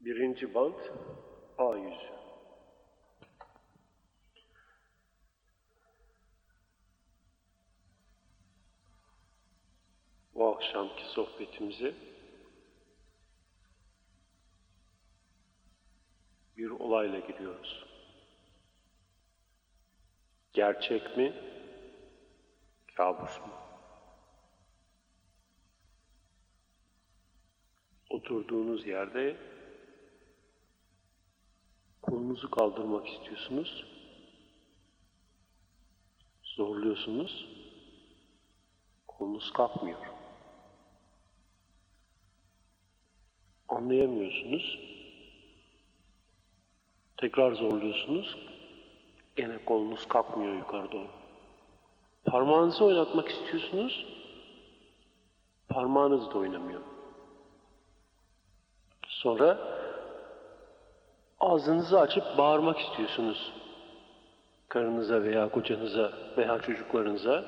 Birinci bant A yüzü. Bu akşamki sohbetimize bir olayla giriyoruz. Gerçek mi, kabus mu? Oturduğunuz yerde kolunuzu kaldırmak istiyorsunuz, zorluyorsunuz, kolunuz kalkmıyor. Anlayamıyorsunuz, tekrar zorluyorsunuz, gene kolunuz kalkmıyor yukarı doğru. Parmağınızı oynatmak istiyorsunuz, parmağınız da oynamıyor. Sonra ağzınızı açıp bağırmak istiyorsunuz. Karınıza veya kocanıza veya çocuklarınıza.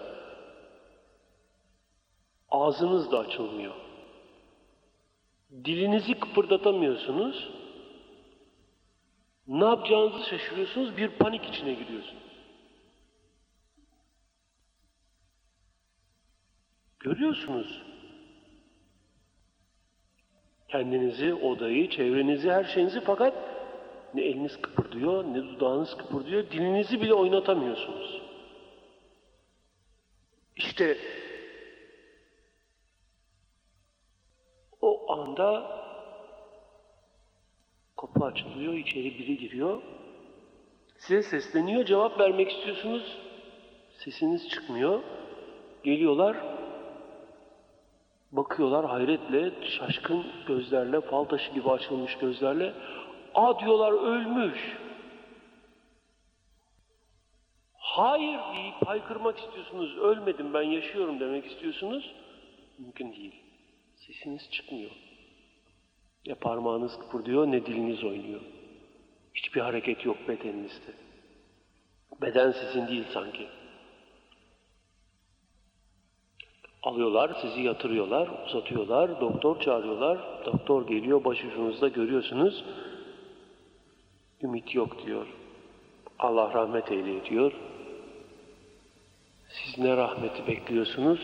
Ağzınız da açılmıyor. Dilinizi kıpırdatamıyorsunuz. Ne yapacağınızı şaşırıyorsunuz, bir panik içine giriyorsunuz. Görüyorsunuz. Kendinizi, odayı, çevrenizi, her şeyinizi, fakat ne eliniz kıpırdıyor, ne dudağınız kıpırdıyor, dilinizi bile oynatamıyorsunuz. İşte o anda kapı açılıyor, içeri biri giriyor. Size sesleniyor, cevap vermek istiyorsunuz. Sesiniz çıkmıyor. Geliyorlar, bakıyorlar hayretle, şaşkın gözlerle, fal taşı gibi açılmış gözlerle. "Aa," diyorlar, "ölmüş." "Hayır," deyip haykırmak istiyorsunuz. "Ölmedim, ben yaşıyorum," demek istiyorsunuz. Mümkün değil. Sesiniz çıkmıyor. Ne parmağınız kıpırdıyor, ne diliniz oynuyor. Hiçbir hareket yok bedeninizde. Beden sizin değil sanki. Alıyorlar, sizi yatırıyorlar, uzatıyorlar, doktor çağırıyorlar. Doktor geliyor, başucunuzda görüyorsunuz. "Ümit yok," diyor. "Allah rahmet eyle," diyor. Siz ne rahmeti bekliyorsunuz?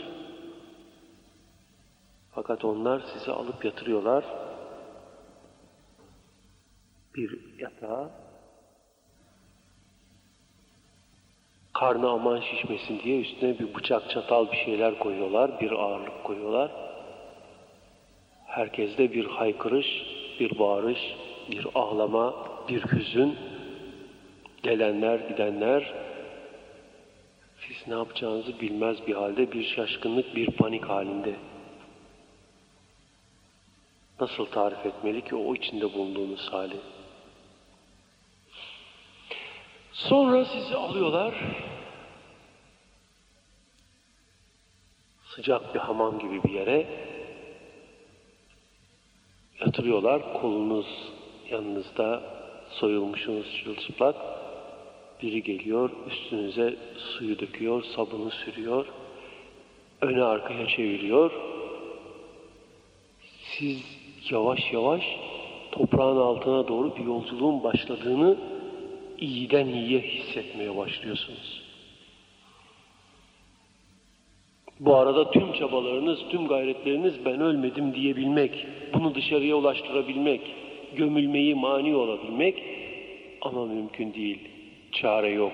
Fakat onlar sizi alıp yatırıyorlar bir yatağa. Karnı aman şişmesin diye üstüne bir bıçak, çatal bir şeyler koyuyorlar, bir ağırlık koyuyorlar. Herkeste bir haykırış, bir bağırış, bir ağlama, bir hüzün. Gelenler, gidenler, siz ne yapacağınızı bilmez bir halde, bir şaşkınlık, bir panik halinde. Nasıl tarif etmeli ki o içinde bulunduğunuz hali? Sonra sizi alıyorlar, sıcak bir hamam gibi bir yere yatırıyorlar. Kolunuz yanınızda, soyulmuşsunuz çırılçıplak. Biri geliyor, üstünüze suyu döküyor, sabunu sürüyor, öne arkaya çeviriyor. Siz yavaş yavaş toprağın altına doğru bir yolculuğun başladığını iyiden iyiye hissetmeye başlıyorsunuz. Bu arada tüm çabalarınız, tüm gayretleriniz ben ölmedim diyebilmek, bunu dışarıya ulaştırabilmek, gömülmeyi mani olabilmek, ama mümkün değil, çare yok.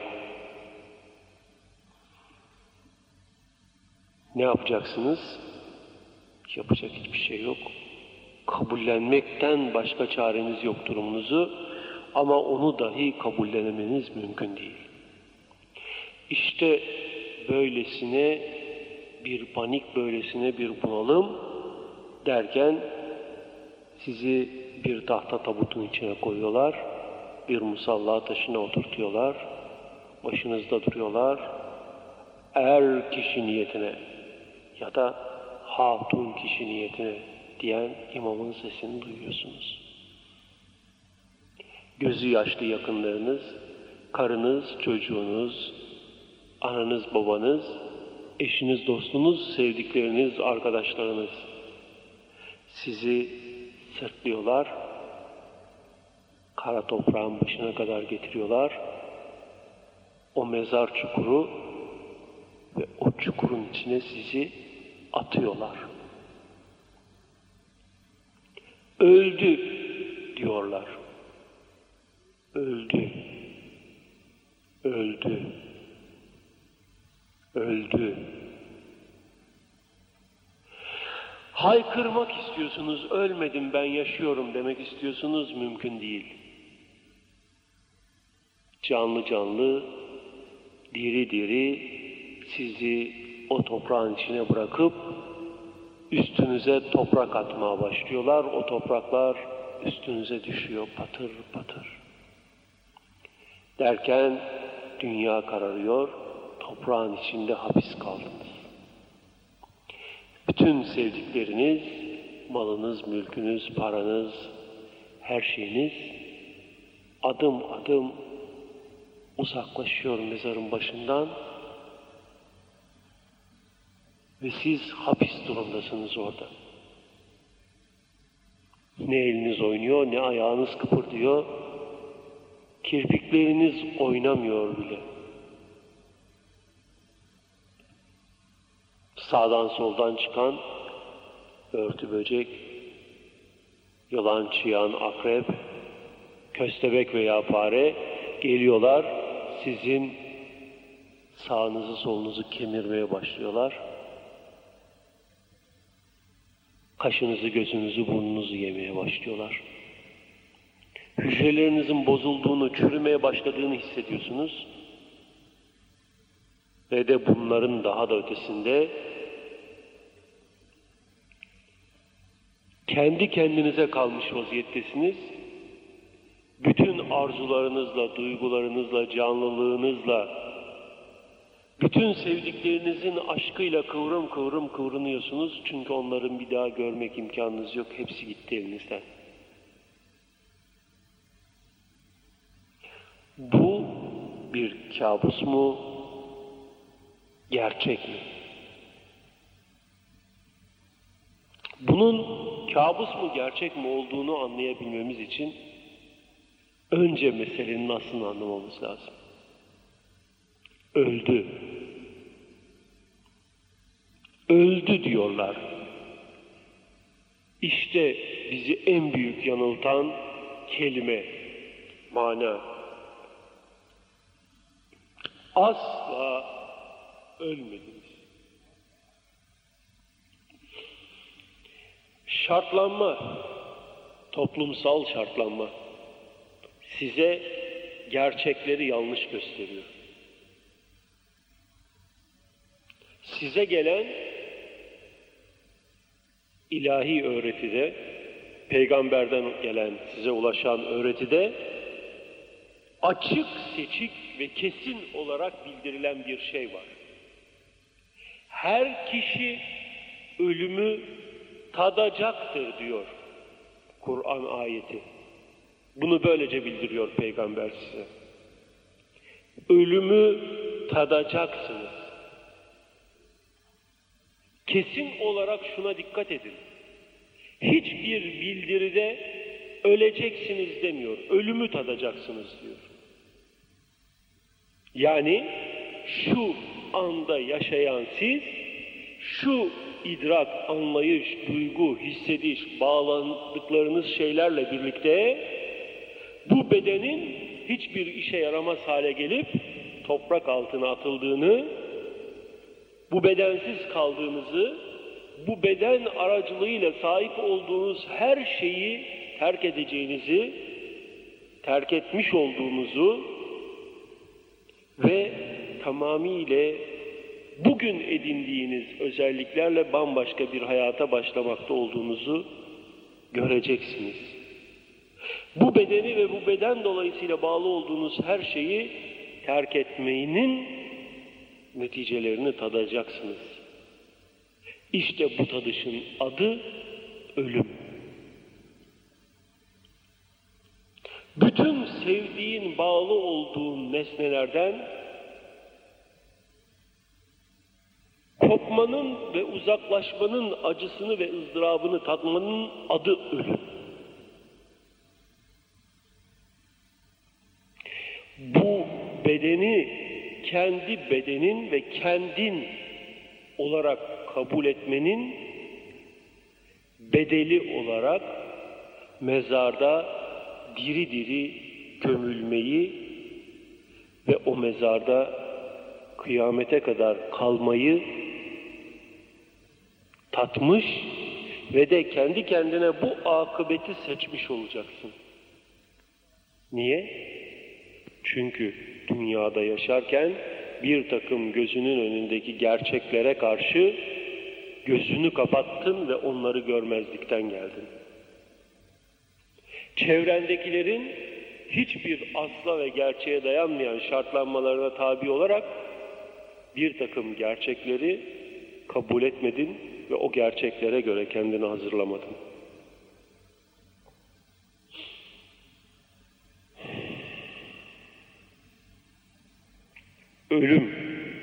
Ne yapacaksınız? Yapacak hiçbir şey yok. Kabullenmekten başka çareniz yok durumunuzu, ama onu dahi kabullenemeniz mümkün değil. İşte böylesine bir panik, böylesine bir bunalım derken sizi bir tahta tabutun içine koyuyorlar, bir musalla taşına oturtuyorlar, başınızda duruyorlar. Er kişi niyetine ya da hatun kişi niyetine diyen imamın sesini duyuyorsunuz. Gözü yaşlı yakınlarınız, karınız, çocuğunuz, ananız, babanız, eşiniz, dostunuz, sevdikleriniz, arkadaşlarınız sizi sırtlıyorlar, kara toprağın başına kadar getiriyorlar. O mezar çukuru ve o çukurun içine sizi atıyorlar. Öldü diyorlar. Öldü. Öldü. Öldü. Haykırmak istiyorsunuz, ölmedim ben yaşıyorum demek istiyorsunuz, mümkün değil. Canlı canlı, diri diri sizi o toprağın içine bırakıp üstünüze toprak atmaya başlıyorlar. O topraklar üstünüze düşüyor patır patır. Derken dünya kararıyor, toprağın içinde hapis kaldınız. Bütün sevdikleriniz, malınız, mülkünüz, paranız, her şeyiniz adım adım uzaklaşıyor mezarın başından ve siz hapis durumdasınız orada. Ne eliniz oynuyor, ne ayağınız kıpırdıyor, kirpikleriniz oynamıyor bile. Sağdan soldan çıkan örtü böcek, yılan, çıyan, akrep, köstebek veya fare geliyorlar, sizin sağınızı solunuzu kemirmeye başlıyorlar. Kaşınızı, gözünüzü, burnunuzu yemeye başlıyorlar. Hücrelerinizin bozulduğunu, çürümeye başladığını hissediyorsunuz. Ve de bunların daha da ötesinde kendi kendinize kalmış vaziyettesiniz. Bütün arzularınızla, duygularınızla, canlılığınızla, bütün sevdiklerinizin aşkıyla kıvrım kıvrım kıvrınıyorsunuz. Çünkü onların bir daha görmek imkanınız yok. Hepsi gitti elinizden. Bu bir kabus mu? Gerçek mi? Bunun kabus mu, gerçek mi olduğunu anlayabilmemiz için önce meselenin aslını anlamamız lazım. Öldü. Öldü diyorlar. İşte bizi en büyük yanıltan kelime, mana. Asla ölmediniz. Şartlanma, toplumsal şartlanma size gerçekleri yanlış gösteriyor. Size gelen ilahi öğretide, peygamberden gelen, size ulaşan öğretide açık, seçik ve kesin olarak bildirilen bir şey var. Her kişi ölümü tadacaktır diyor Kur'an ayeti. Bunu böylece bildiriyor peygamber size. Ölümü tadacaksınız. Kesin olarak şuna dikkat edin. Hiçbir bildiride öleceksiniz demiyor. Ölümü tadacaksınız diyor. Yani şu anda yaşayan siz, şu idrak, anlayış, duygu, hissediş, bağlandıklarınız şeylerle birlikte bu bedenin hiçbir işe yaramaz hale gelip toprak altına atıldığını, bu bedensiz kaldığınızı, bu beden aracılığıyla sahip olduğunuz her şeyi terk edeceğinizi, terk etmiş olduğunuzu ve tamamıyla bugün edindiğiniz özelliklerle bambaşka bir hayata başlamakta olduğunuzu göreceksiniz. Bu bedeni ve bu beden dolayısıyla bağlı olduğunuz her şeyi terk etmenin neticelerini tadacaksınız. İşte bu tadışın adı ölüm. Bütün sevdiğin, bağlı olduğun nesnelerden kopmanın ve uzaklaşmanın acısını ve ızdırabını tatmanın adı ölüm. bedeni kendi bedenin ve kendin olarak kabul etmenin bedeli olarak mezarda diri diri gömülmeyi ve o mezarda kıyamete kadar kalmayı tatmış ve de kendi kendine bu akıbeti seçmiş olacaksın. Niye? Çünkü dünyada yaşarken bir takım gözünün önündeki gerçeklere karşı gözünü kapattın ve onları görmezlikten geldin. Çevrendekilerin hiçbir asla ve gerçeğe dayanmayan şartlanmalarına tabi olarak bir takım gerçekleri kabul etmedin ve o gerçeklere göre kendini hazırlamadın. Ölüm,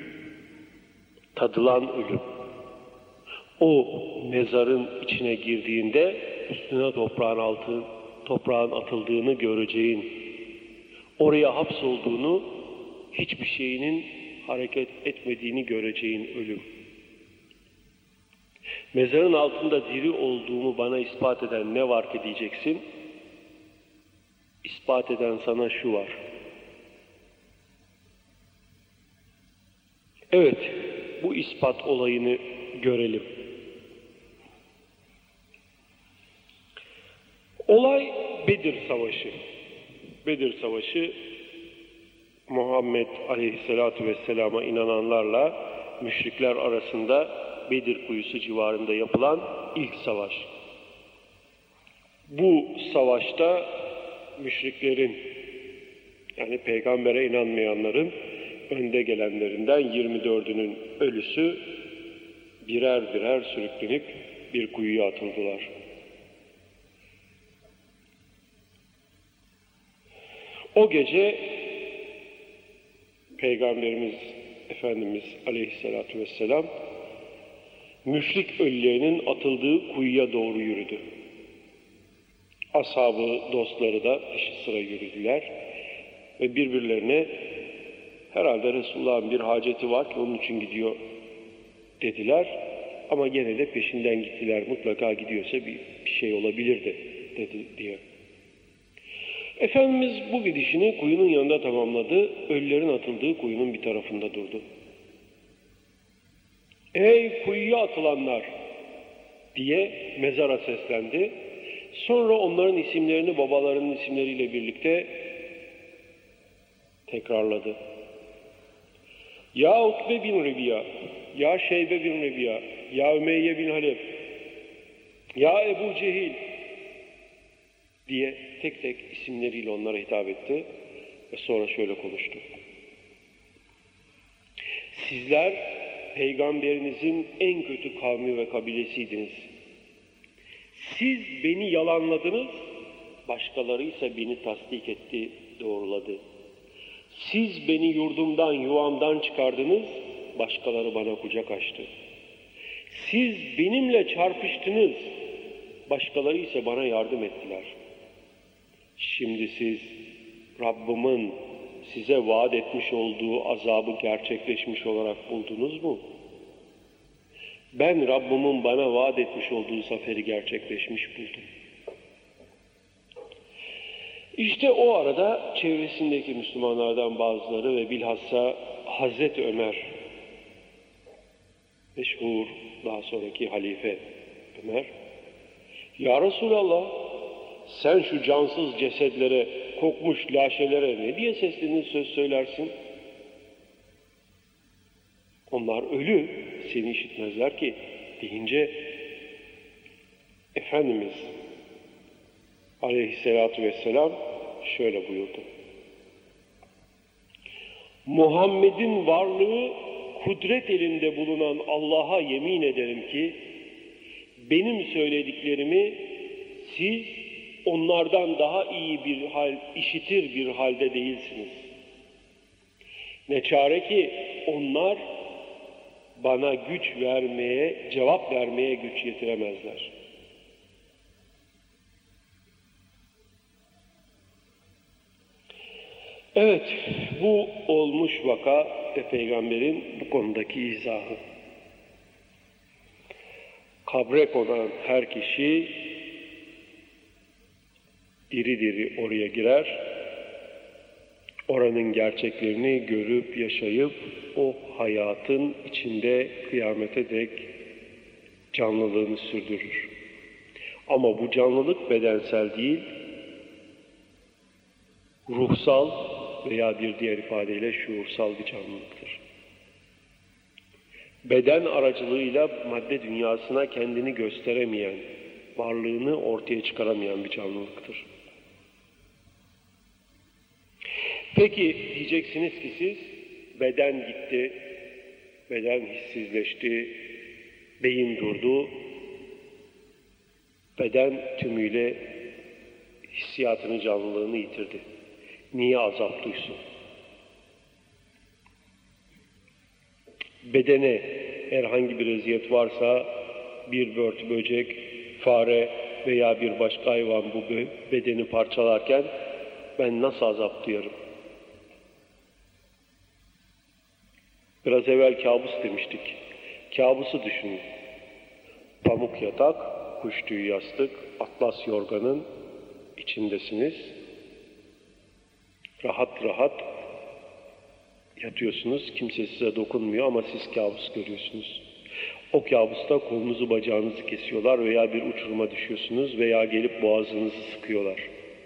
tadılan ölüm. O mezarın içine girdiğinde üstüne toprağın atıldığını göreceğin, oraya hapsolduğunu, hiçbir şeyinin hareket etmediğini göreceğin ölüm. Mezarın altında diri olduğumu bana ispat eden ne var ki diyeceksin? İspat eden sana şu var. Evet, bu ispat olayını görelim. Olay Bedir Savaşı. Bedir Savaşı, Muhammed Aleyhisselatü Vesselam'a inananlarla müşrikler arasında Bedir Kuyusu civarında yapılan ilk savaş. Bu savaşta müşriklerin, yani peygambere inanmayanların önde gelenlerinden 24'ünün ölüsü birer birer sürüklenip bir kuyuya atıldılar. O gece Peygamberimiz Efendimiz Aleyhisselatü Vesselam müşrik ölülerinin atıldığı kuyuya doğru yürüdü. Ashabı, dostları da peşi sıra yürüdüler ve birbirlerine herhalde Resulullah'ın bir haceti var ki onun için gidiyor dediler ama gene de peşinden gittiler. Mutlaka gidiyorsa bir şey olabilirdi dedi diye. Efendimiz bu gidişini kuyunun yanında tamamladı. Ölülerin atıldığı kuyunun bir tarafında durdu. Ey kuyuya atılanlar diye mezara seslendi. Sonra onların isimlerini babalarının isimleriyle birlikte tekrarladı. Ya Utbe bin Rebiya, ya Şeybe bin Rebiya, ya Ümeyye bin Halef, ya Ebu Cehil diye tek tek isimleriyle onlara hitap etti ve sonra şöyle konuştu. Sizler Peygamberinizin en kötü kavmi ve kabilesiydiniz. Siz beni yalanladınız, başkaları ise beni tasdik etti, doğruladı. Siz beni yurdumdan, yuvamdan çıkardınız, başkaları bana kucak açtı. Siz benimle çarpıştınız, başkaları ise bana yardım ettiler. Şimdi siz Rabbimin size vaat etmiş olduğu azabı gerçekleşmiş olarak buldunuz mu? Ben Rabbimin bana vaat etmiş olduğu zaferi gerçekleşmiş buldum. İşte o arada çevresindeki Müslümanlardan bazıları ve bilhassa Hazreti Ömer, meşhur daha sonraki halife Ömer, Ya Resulallah, sen şu cansız cesedlere, kokmuş laşelere ne diye seslenir söz söylersin? Onlar ölü, seni işitmezler ki deyince Efendimiz Aleyhisselatü Vesselam şöyle buyurdu. Muhammed'in varlığı kudret elinde bulunan Allah'a yemin ederim ki benim söylediklerimi siz onlardan daha iyi bir hal, işitir bir halde değilsiniz. Ne çare ki onlar bana güç vermeye, cevap vermeye güç yetiremezler. Evet, bu olmuş vaka ve peygamberin bu konudaki izahı. Kabre konan her kişi diri diri oraya girer, oranın gerçeklerini görüp yaşayıp o hayatın içinde kıyamete dek canlılığını sürdürür. Ama bu canlılık bedensel değil, ruhsal veya bir diğer ifadeyle şuursal bir canlılıktır. Beden aracılığıyla madde dünyasına kendini gösteremeyen, varlığını ortaya çıkaramayan bir canlılıktır. Peki diyeceksiniz ki siz, beden gitti, beden hissizleşti, beyin durdu, beden tümüyle hissiyatını, canlılığını yitirdi. Niye azap duysun? Bedene herhangi bir eziyet varsa bir börtü böcek, fare veya bir başka hayvan bu bedeni parçalarken ben nasıl azap duyarım? Biraz evvel kabus demiştik. Kabusu düşünün. Pamuk yatak, kuş tüyü yastık, atlas yorganın içindesiniz. Rahat rahat yatıyorsunuz. Kimse size dokunmuyor ama siz kabus görüyorsunuz. O kabusta kolunuzu bacağınızı kesiyorlar veya bir uçuruma düşüyorsunuz veya gelip boğazınızı sıkıyorlar.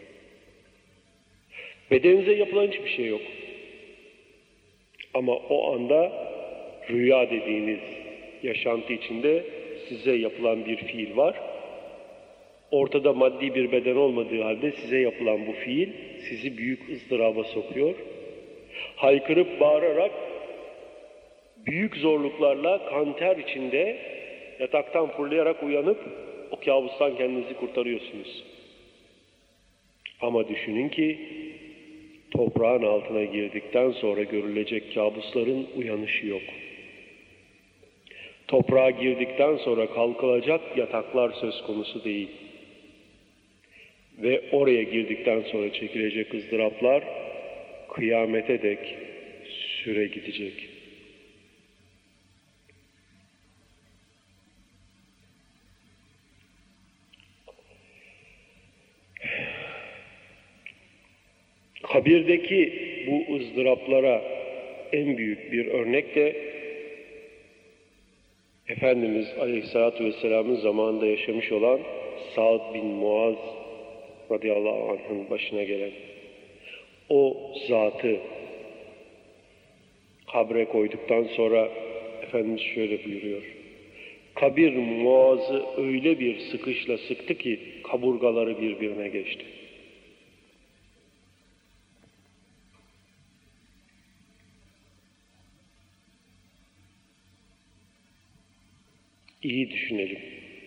Bedeninize yapılan hiçbir şey yok. Ama o anda rüya dediğiniz yaşantı içinde size yapılan bir fiil var. Ortada maddi bir beden olmadığı halde size yapılan bu fiil sizi büyük ızdıraba sokuyor. Haykırıp bağırarak büyük zorluklarla kanter içinde yataktan fırlayarak uyanıp o kabustan kendinizi kurtarıyorsunuz. Ama düşünün ki toprağın altına girdikten sonra görülecek kabusların uyanışı yok. Toprağa girdikten sonra kalkılacak yataklar söz konusu değil. Ve oraya girdikten sonra çekilecek ızdıraplar kıyamete dek süre gidecek. Kabirdeki bu ızdıraplara en büyük bir örnek de Efendimiz Aleyhisselatü Vesselam'ın zamanında yaşamış olan Sa'd bin Muaz radıyallahu anh'ın başına gelen o zatı kabre koyduktan sonra Efendimiz şöyle buyuruyor. Kabir Muaz'ı öyle bir sıkışla sıktı ki kaburgaları birbirine geçti. İyi düşünelim.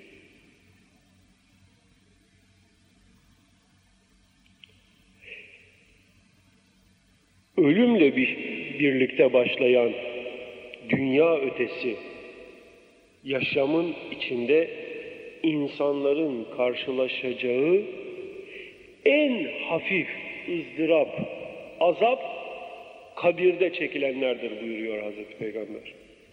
Ölümle birlikte başlayan dünya ötesi yaşamın içinde insanların karşılaşacağı en hafif ızdırap, azap kabirde çekilenlerdir buyuruyor Hazreti Peygamber.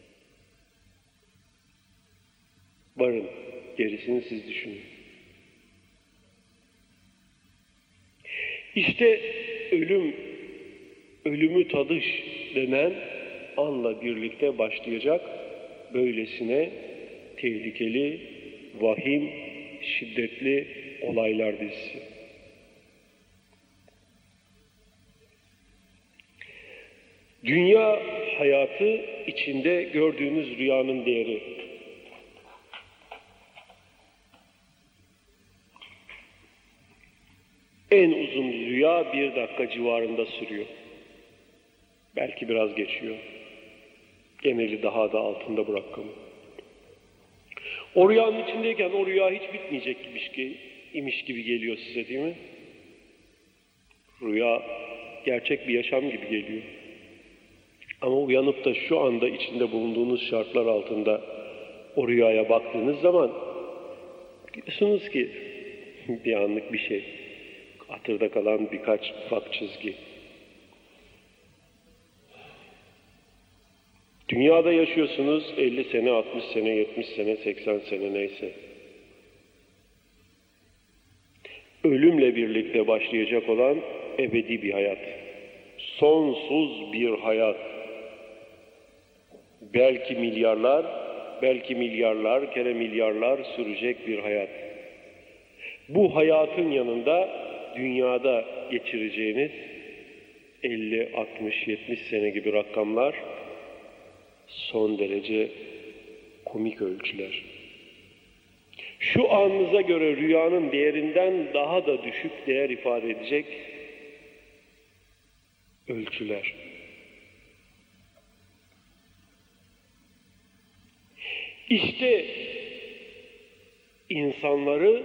Varın, gerisini siz düşünün. İşte ölümü tadış denen anla birlikte başlayacak böylesine tehlikeli, vahim, şiddetli olaylar dizisi. Dünya hayatı içinde gördüğünüz rüyanın değeri. En uzun rüya 1 dakika civarında sürüyor. Belki biraz geçiyor. Geneli daha da altında bu rakamı. O rüyanın içindeyken o rüya hiç bitmeyecek imiş gibi geliyor size değil mi? Rüya gerçek bir yaşam gibi geliyor. Ama uyanıp da şu anda içinde bulunduğunuz şartlar altında o rüyaya baktığınız zaman diyorsunuz ki bir anlık bir şey. Hatırda kalan birkaç ufak çizgi. Dünyada yaşıyorsunuz 50 sene, 60 sene, 70 sene, 80 sene neyse. Ölümle birlikte başlayacak olan ebedi bir hayat. Sonsuz bir hayat. Belki milyarlar kere milyarlar sürecek bir hayat. Bu hayatın yanında dünyada geçireceğiniz 50, 60, 70 sene gibi rakamlar son derece komik ölçüler. Şu anınıza göre rüyanın değerinden daha da düşük değer ifade edecek ölçüler. İşte insanları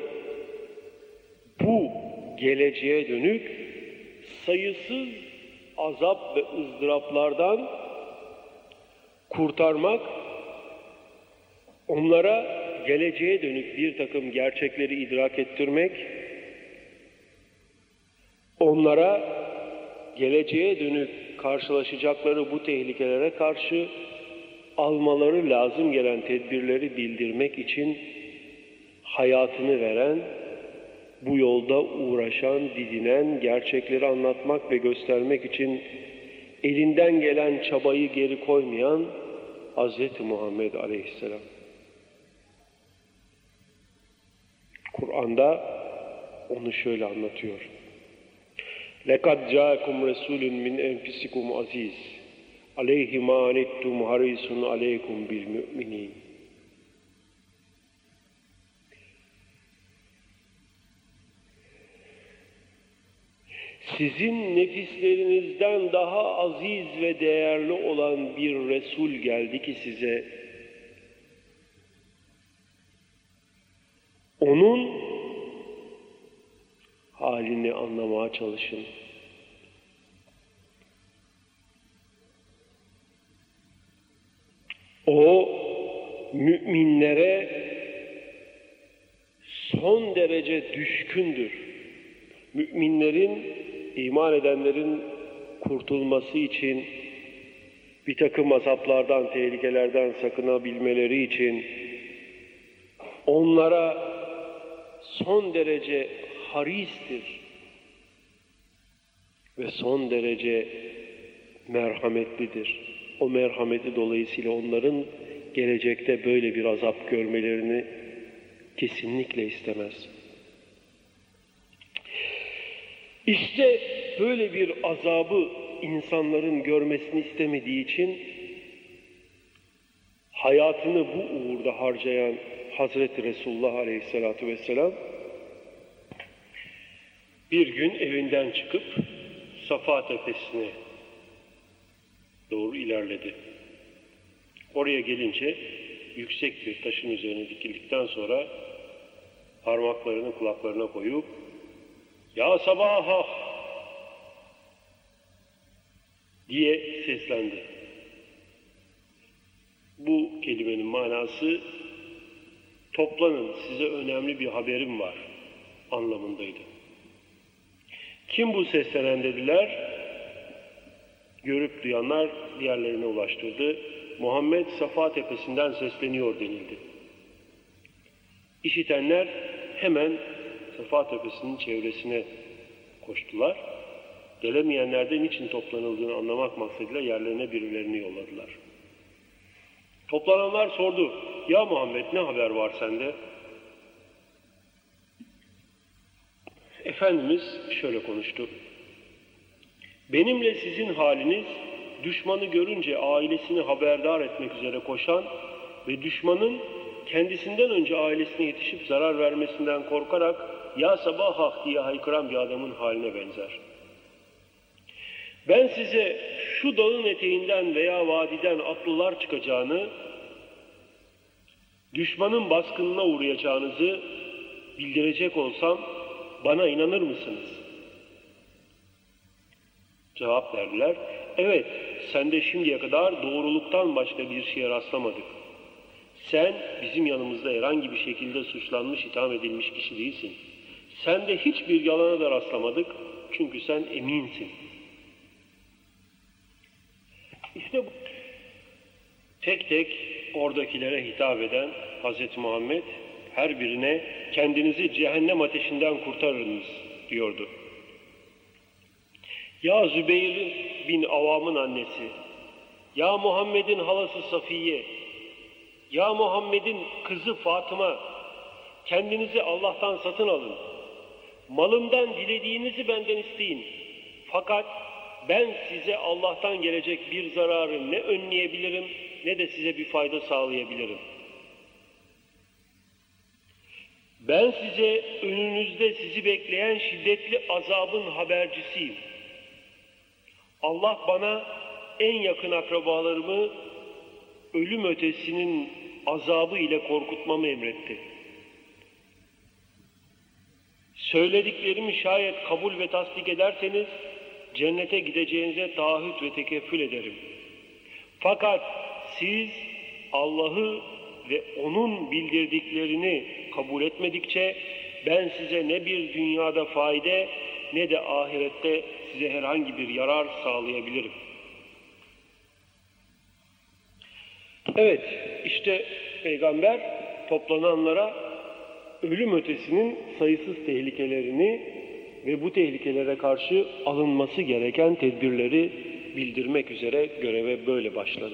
bu geleceğe dönük sayısız azap ve ızdıraplardan kurtarmak, onlara geleceğe dönük bir takım gerçekleri idrak ettirmek, onlara geleceğe dönük karşılaşacakları bu tehlikelere karşı almaları lazım gelen tedbirleri bildirmek için hayatını veren, bu yolda uğraşan, didinen, gerçekleri anlatmak ve göstermek için elinden gelen çabayı geri koymayan Hz. Muhammed Aleyhisselam. Kur'an'da onu şöyle anlatıyor. لَقَدْ جَاءَكُمْ رَسُولٌ مِّنْ أَنْفُسِكُمْ عَزِيزٌ عَلَيْهِ مَا عَنِتُّمْ حَرِيصٌ عَلَيْكُمْ بِالْمُؤْمِنِينَ. Sizin nefislerinizden daha aziz ve değerli olan bir Resul geldi ki size, onun halini anlamaya çalışın. O müminlere son derece düşkündür. Müminlerin, iman edenlerin kurtulması için, bir takım azaplardan, tehlikelerden sakınabilmeleri için onlara son derece haristir ve son derece merhametlidir. O merhameti dolayısıyla onların gelecekte böyle bir azap görmelerini kesinlikle istemez. İşte böyle bir azabı insanların görmesini istemediği için hayatını bu uğurda harcayan Hazreti Resulullah Aleyhisselatü Vesselam bir gün evinden çıkıp Safa Tepesi'ne doğru ilerledi. Oraya gelince yüksek bir taşın üzerine dikildikten sonra parmaklarını kulaklarına koyup "Ya sabaha!" diye seslendi. Bu kelimenin manası "Toplanın, size önemli bir haberim var" anlamındaydı. Kim bu seslenen dediler? Görüp duyanlar diğerlerine ulaştırdı. Muhammed Safa Tepesi'nden sesleniyor denildi. İşitenler hemen Safa Tepesi'nin çevresine koştular. Gelemeyenler de niçin toplanıldığını anlamak maksadıyla yerlerine birilerini yolladılar. Toplananlar sordu. "Ya Muhammed, ne haber var sende?" Efendimiz şöyle konuştu. "Benimle sizin haliniz, düşmanı görünce ailesini haberdar etmek üzere koşan ve düşmanın kendisinden önce ailesine yetişip zarar vermesinden korkarak "Ya sabah" diye haykıran bir adamın haline benzer. Ben size şu dağın eteğinden veya vadiden atlılar çıkacağını, düşmanın baskınına uğrayacağınızı bildirecek olsam bana inanır mısınız? Cevap verdiler. Evet, sen de şimdiye kadar doğruluktan başka bir şeye rastlamadık. Sen bizim yanımızda herhangi bir şekilde suçlanmış, itham edilmiş kişi değilsin. Sen de hiçbir yalana da rastlamadık. Çünkü sen eminsin. İşte bu. Tek tek oradakilere hitap eden Hz. Muhammed her birine kendinizi cehennem ateşinden kurtarınız diyordu. Ya Zübeyir bin Avvam'ın annesi, ya Muhammed'in halası Safiye, ya Muhammed'in kızı Fatıma, kendinizi Allah'tan satın alın. Malımdan dilediğinizi benden isteyin. Fakat ben size Allah'tan gelecek bir zararı ne önleyebilirim ne de size bir fayda sağlayabilirim. Ben size önünüzde sizi bekleyen şiddetli azabın habercisiyim. Allah bana en yakın akrabalarımı ölüm ötesinin azabı ile korkutmamı emretti. Söylediklerimi şayet kabul ve tasdik ederseniz cennete gideceğinize taahhüt ve tekeffül ederim. Fakat siz Allah'ı ve onun bildirdiklerini kabul etmedikçe ben size ne bir dünyada fayda ne de ahirette size herhangi bir yarar sağlayabilirim. Evet, işte Peygamber toplananlara ölüm ötesinin sayısız tehlikelerini ve bu tehlikelere karşı alınması gereken tedbirleri bildirmek üzere göreve böyle başladı.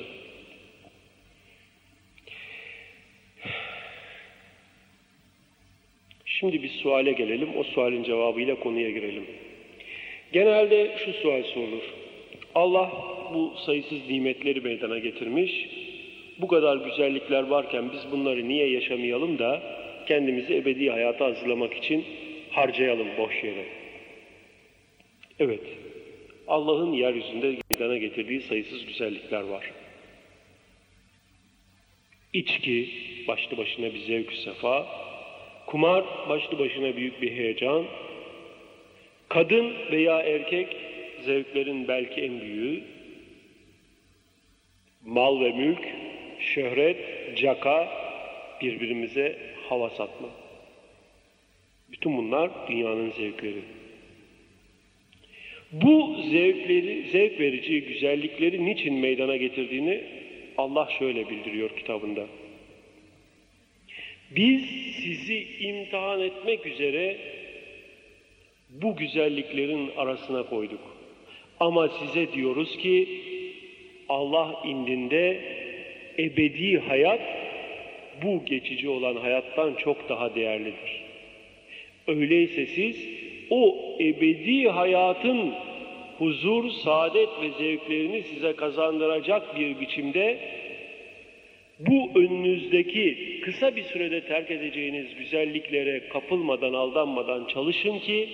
Şimdi bir suale gelelim, o sualin cevabıyla konuya girelim. Genelde şu sual sorulur. Allah bu sayısız nimetleri meydana getirmiş, bu kadar güzellikler varken biz bunları niye yaşamayalım da kendimizi ebedi hayata hazırlamak için harcayalım boş yere? Evet, Allah'ın yeryüzünde meydana getirdiği sayısız güzellikler var. İçki başlı başına bir zevk-ü sefa, kumar başlı başına büyük bir heyecan, kadın veya erkek zevklerin belki en büyüğü, mal ve mülk, şöhret, caka, birbirimize hava satma. Bütün bunlar dünyanın zevkleri. Bu zevk verici güzellikleri niçin meydana getirdiğini Allah şöyle bildiriyor kitabında. Biz sizi imtihan etmek üzere bu güzelliklerin arasına koyduk. Ama size diyoruz ki Allah indinde ebedi hayat bu geçici olan hayattan çok daha değerlidir. Öyleyse siz o ebedi hayatın huzur, saadet ve zevklerini size kazandıracak bir biçimde bu önünüzdeki kısa bir sürede terk edeceğiniz güzelliklere kapılmadan, aldanmadan çalışın ki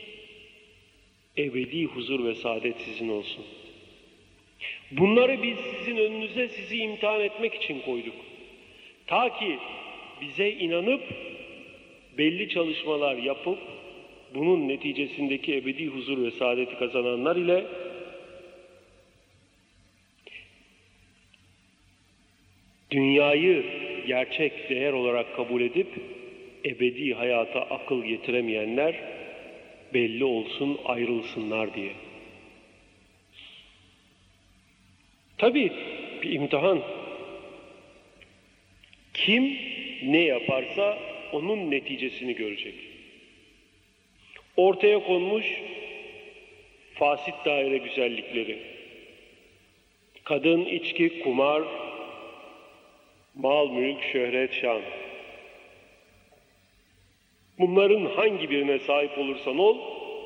ebedi huzur ve saadet sizin olsun. Bunları biz sizin önünüze sizi imtihan etmek için koyduk. Ta ki bize inanıp belli çalışmalar yapıp bunun neticesindeki ebedi huzur ve saadeti kazananlar ile dünyayı gerçek değer olarak kabul edip ebedi hayata akıl getiremeyenler belli olsun, ayrılsınlar diye. Tabii bir imtihan. Kim ne yaparsa onun neticesini görecek. Ortaya konmuş fasit daire güzellikleri, kadın, içki, kumar, mal, mülk, şöhret, şan. Bunların hangi birine sahip olursan ol,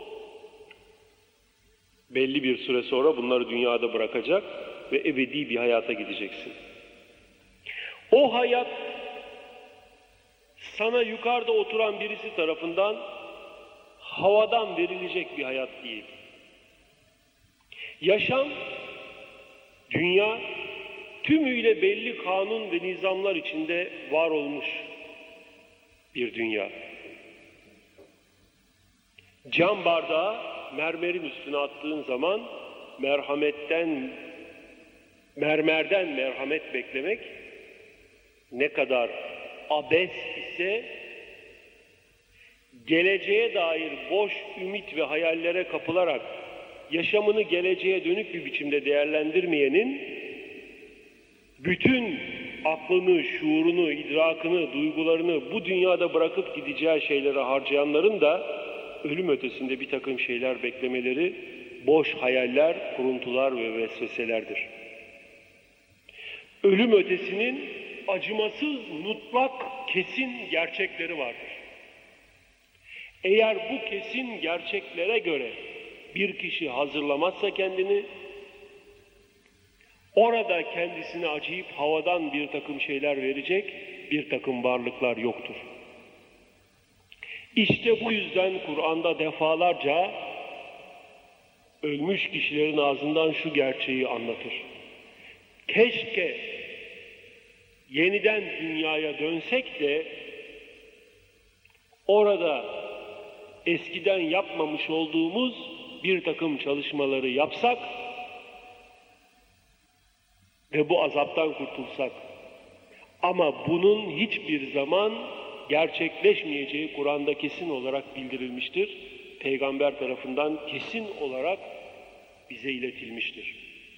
belli bir süre sonra bunları dünyada bırakacak ve ebedi bir hayata gideceksin. O hayat sana yukarıda oturan birisi tarafından havadan verilecek bir hayat değil. Yaşam, dünya tümüyle belli kanun ve nizamlar içinde var olmuş bir dünya. Cam bardağı mermerin üstüne attığın zaman mermerden merhamet beklemek ne kadar abes ise geleceğe dair boş ümit ve hayallere kapılarak yaşamını geleceğe dönük bir biçimde değerlendirmeyenin bütün aklını, şuurunu, idrakını, duygularını bu dünyada bırakıp gideceği şeylere harcayanların da ölüm ötesinde bir takım şeyler beklemeleri boş hayaller, kuruntular ve vesveselerdir. Ölüm ötesinin acımasız, mutlak, kesin gerçekleri vardır. Eğer bu kesin gerçeklere göre bir kişi hazırlamazsa kendini, orada kendisine acıyıp havadan bir takım şeyler verecek bir takım varlıklar yoktur. İşte bu yüzden Kur'an'da defalarca ölmüş kişilerin ağzından şu gerçeği anlatır. Keşke yeniden dünyaya dönsek de orada eskiden yapmamış olduğumuz bir takım çalışmaları yapsak ve bu azaptan kurtulsak. Ama bunun hiçbir zaman gerçekleşmeyeceği Kur'an'da kesin olarak bildirilmiştir. Peygamber tarafından kesin olarak bize iletilmiştir.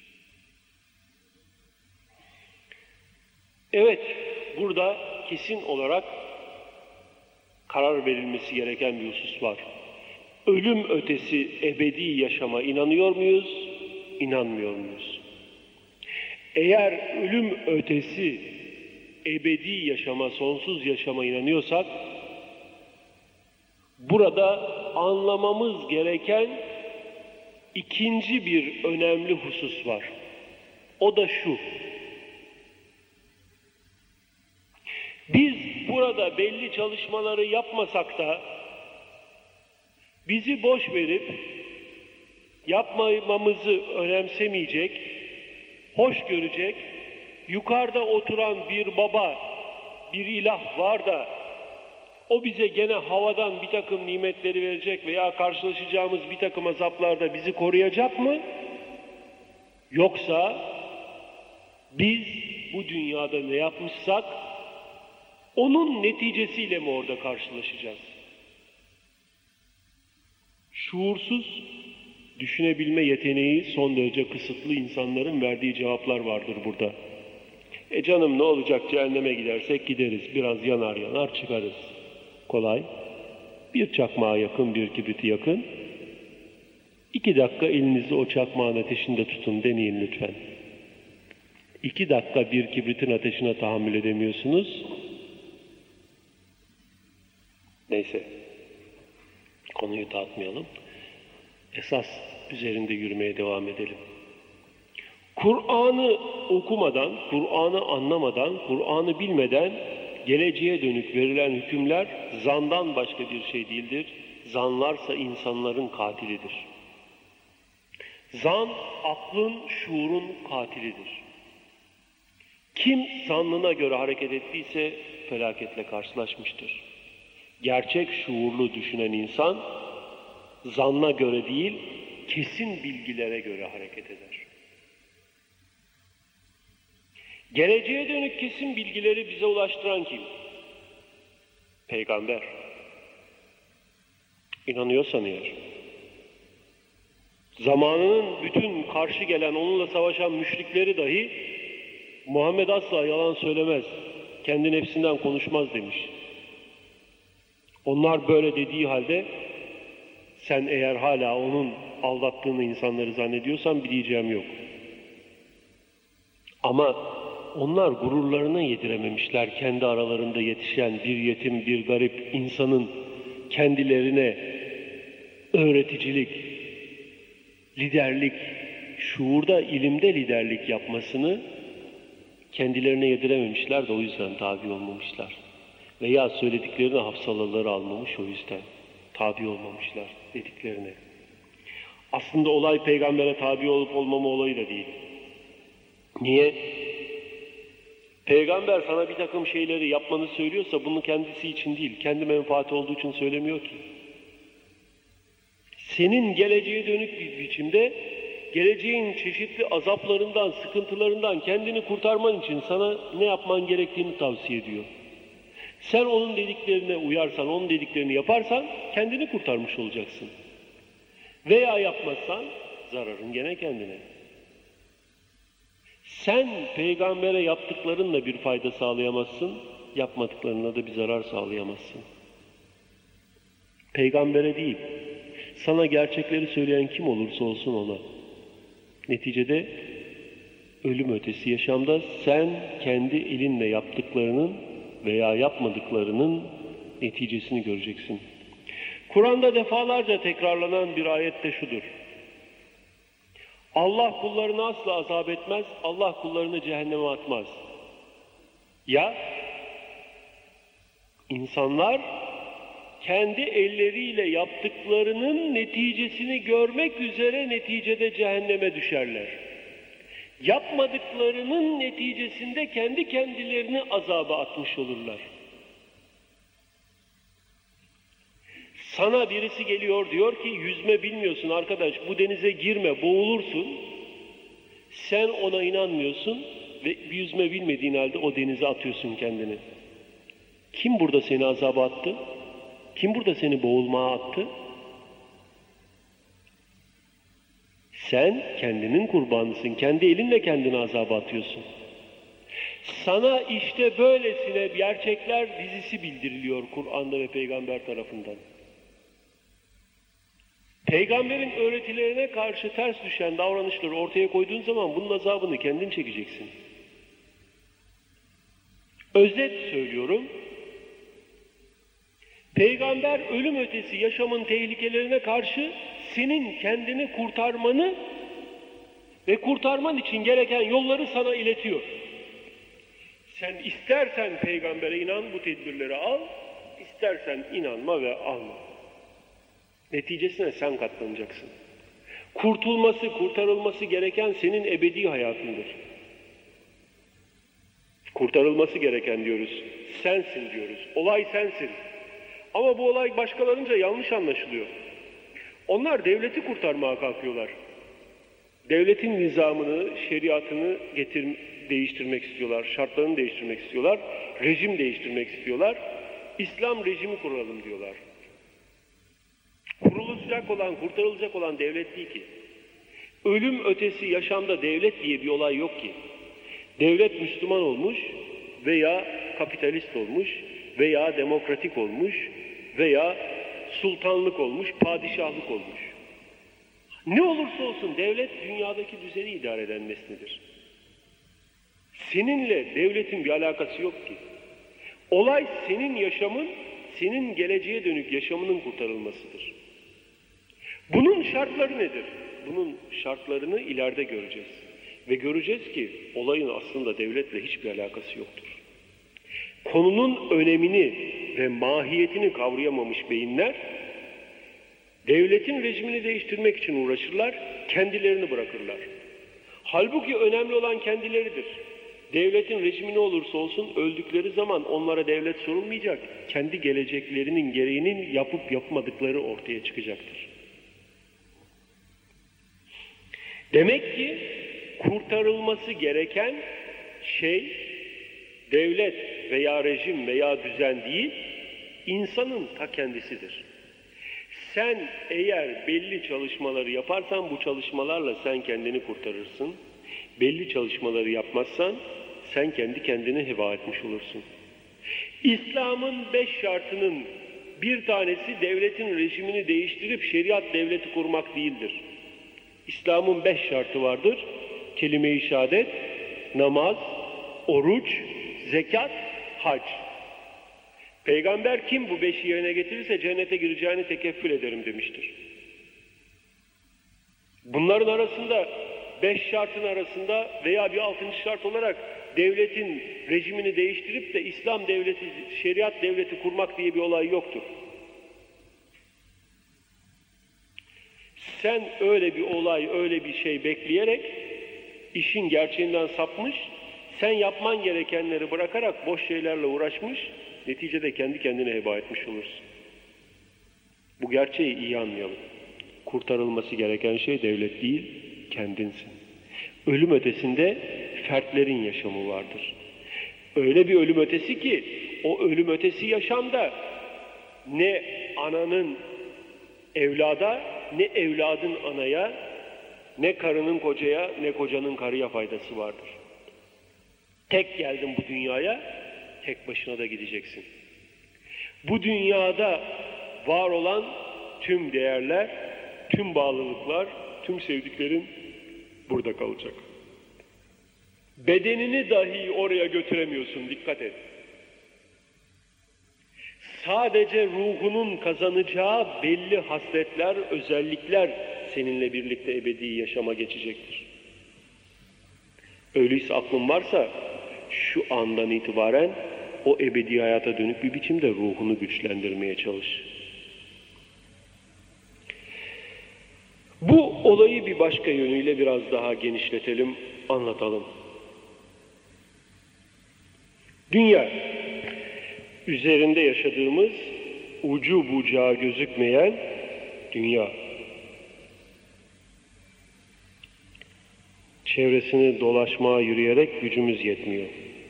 Evet, burada kesin olarak karar verilmesi gereken bir husus var. Ölüm ötesi ebedi yaşama inanıyor muyuz, inanmıyor muyuz? Eğer ölüm ötesi ebedi yaşama, sonsuz yaşama inanıyorsak, burada anlamamız gereken ikinci bir önemli husus var. O da şu. Biz burada belli çalışmaları yapmasak da bizi boş verip yapmamamızı önemsemeyecek, hoş görecek, yukarıda oturan bir baba, bir ilah var da o bize gene havadan bir takım nimetleri verecek veya karşılaşacağımız bir takım azaplarda bizi koruyacak mı? Yoksa biz bu dünyada ne yapmışsak onun neticesiyle mi orada karşılaşacağız? Şuursuz, düşünebilme yeteneği son derece kısıtlı insanların verdiği cevaplar vardır burada. Canım ne olacak, cehenneme gidersek gideriz, biraz yanar yanar çıkarız. Kolay. Bir çakmağa yakın, bir kibriti yakın. 2 dakika elinizi o çakmağın ateşinde tutun, deneyin lütfen. 2 dakika bir kibritin ateşine tahammül edemiyorsunuz. Neyse, konuyu dağıtmayalım. Esas üzerinde yürümeye devam edelim. Kur'an'ı okumadan, Kur'an'ı anlamadan, Kur'an'ı bilmeden geleceğe dönük verilen hükümler zandan başka bir şey değildir. Zanlarsa insanların katilidir. Zan, aklın, şuurun katilidir. Kim zannına göre hareket ettiyse felaketle karşılaşmıştır. Gerçek şuurlu düşünen insan, zanna göre değil, kesin bilgilere göre hareket eder. Geleceğe dönük kesin bilgileri bize ulaştıran kim? Peygamber. İnanıyorsan eğer. Zamanının bütün karşı gelen, onunla savaşan müşrikleri dahi Muhammed asla yalan söylemez, kendi nefsinden konuşmaz demiş. Onlar böyle dediği halde sen eğer hala onun aldattığını insanları zannediyorsan bir diyeceğim yok. Ama onlar gururlarına yedirememişler kendi aralarında yetişen bir yetim, bir garip insanın kendilerine öğreticilik, liderlik, şuurda, ilimde liderlik yapmasını kendilerine yedirememişler de o yüzden tabi olmamışlar. Veya söylediklerini hafızaları almamış, o yüzden tabi olmamışlar dediklerine. Aslında olay peygambere tabi olup olmama olayı da değil. Niye? Peygamber sana bir takım şeyleri yapmanı söylüyorsa bunu kendisi için değil, kendi menfaati olduğu için söylemiyor ki. Senin geleceğe dönük bir biçimde geleceğin çeşitli azaplarından, sıkıntılarından kendini kurtarman için sana ne yapman gerektiğini tavsiye ediyor. Sen onun dediklerine uyarsan, onun dediklerini yaparsan kendini kurtarmış olacaksın. Veya yapmazsan zararın gene kendine. Sen peygambere yaptıklarınla bir fayda sağlayamazsın, yapmadıklarına da bir zarar sağlayamazsın. Peygambere değil, sana gerçekleri söyleyen kim olursa olsun ona. Neticede ölüm ötesi yaşamda sen kendi elinle yaptıklarının veya yapmadıklarının neticesini göreceksin. Kur'an'da defalarca tekrarlanan bir ayet de şudur: Allah kullarını asla azap etmez, Allah kullarını cehenneme atmaz. Ya insanlar kendi elleriyle yaptıklarının neticesini görmek üzere neticede cehenneme düşerler. Yapmadıklarının neticesinde kendi kendilerini azaba atmış olurlar. Sana birisi geliyor diyor ki yüzme bilmiyorsun arkadaş, bu denize girme, boğulursun. Sen ona inanmıyorsun ve yüzme bilmediğin halde o denize atıyorsun kendini. Kim burada seni azaba attı? Kim burada seni boğulmaya attı? Sen kendinin kurbanısın. Kendi elinle kendini azaba atıyorsun. Sana işte böylesine gerçekler dizisi bildiriliyor Kur'an'da ve Peygamber tarafından. Peygamberin öğretilerine karşı ters düşen davranışları ortaya koyduğun zaman bunun azabını kendin çekeceksin. Özet söylüyorum. Peygamber ölüm ötesi yaşamın tehlikelerine karşı senin kendini kurtarmanı ve kurtarman için gereken yolları sana iletiyor. Sen istersen peygambere inan, bu tedbirleri al, istersen inanma ve alma. Neticesine sen katlanacaksın. Kurtulması, kurtarılması gereken senin ebedi hayatındır. Kurtarılması gereken diyoruz, sensin diyoruz, olay sensin. Ama bu olay başkalarınca yanlış anlaşılıyor. Onlar devleti kurtarmaya kalkıyorlar. Devletin nizamını, şeriatını değiştirmek istiyorlar, şartlarını değiştirmek istiyorlar, rejim değiştirmek istiyorlar. İslam rejimi kuralım diyorlar. Kurtarılacak olan devlet değil ki. Ölüm ötesi yaşamda devlet diye bir olay yok ki. Devlet Müslüman olmuş veya kapitalist olmuş veya demokratik olmuş veya sultanlık olmuş, padişahlık olmuş. Ne olursa olsun devlet dünyadaki düzeni idare eden nesnedir. Seninle devletin bir alakası yok ki. Olay senin yaşamın, senin geleceğe dönük yaşamının kurtarılmasıdır. Bunun şartları nedir? Bunun şartlarını ileride göreceğiz. Ve göreceğiz ki olayın aslında devletle hiçbir alakası yoktur. Konunun önemini ve mahiyetini kavrayamamış beyinler, devletin rejimini değiştirmek için uğraşırlar, kendilerini bırakırlar. Halbuki önemli olan kendileridir. Devletin rejimi ne olursa olsun öldükleri zaman onlara devlet sorulmayacak, kendi geleceklerinin gereğinin yapıp yapmadıkları ortaya çıkacaktır. Demek ki kurtarılması gereken şey devlet veya rejim veya düzen değil, insanın ta kendisidir. Sen eğer belli çalışmaları yaparsan bu çalışmalarla sen kendini kurtarırsın. Belli çalışmaları yapmazsan sen kendi kendini heba etmiş olursun. İslam'ın 5 şartının bir tanesi devletin rejimini değiştirip şeriat devleti kurmak değildir. İslam'ın 5 şartı vardır. Kelime-i şehadet, namaz, oruç, zekat, hac. Peygamber kim bu 5'i yerine getirirse cennete gireceğini tekeffül ederim demiştir. Bunların arasında 5 şartın arasında veya bir 6. şart olarak devletin rejimini değiştirip de İslam devleti, şeriat devleti kurmak diye bir olay yoktur. Sen öyle bir olay, öyle bir şey bekleyerek işin gerçeğinden sapmış, sen yapman gerekenleri bırakarak boş şeylerle uğraşmış, neticede kendi kendine heba etmiş olursun. Bu gerçeği iyi anlayalım. Kurtarılması gereken şey devlet değil, kendinsin. Ölüm ötesinde fertlerin yaşamı vardır. Öyle bir ölüm ötesi ki, o ölüm ötesi yaşamda ne ananın evlada, ne evladın anaya, ne karının kocaya, ne kocanın karıya faydası vardır. Tek geldin bu dünyaya, tek başına da gideceksin. Bu dünyada var olan tüm değerler, tüm bağlılıklar, tüm sevdiklerin burada kalacak. Bedenini dahi oraya götüremiyorsun, dikkat et. Sadece ruhunun kazanacağı belli hasletler, özellikler seninle birlikte ebedi yaşama geçecektir. Öyleyse aklın varsa şu andan itibaren o ebedi hayata dönük bir biçimde ruhunu güçlendirmeye çalış. Bu olayı bir başka yönüyle biraz daha genişletelim, anlatalım. Dünya, üzerinde yaşadığımız ucu bucağı gözükmeyen dünya. Çevresini dolaşmaya, yürüyerek gücümüz yetmiyor.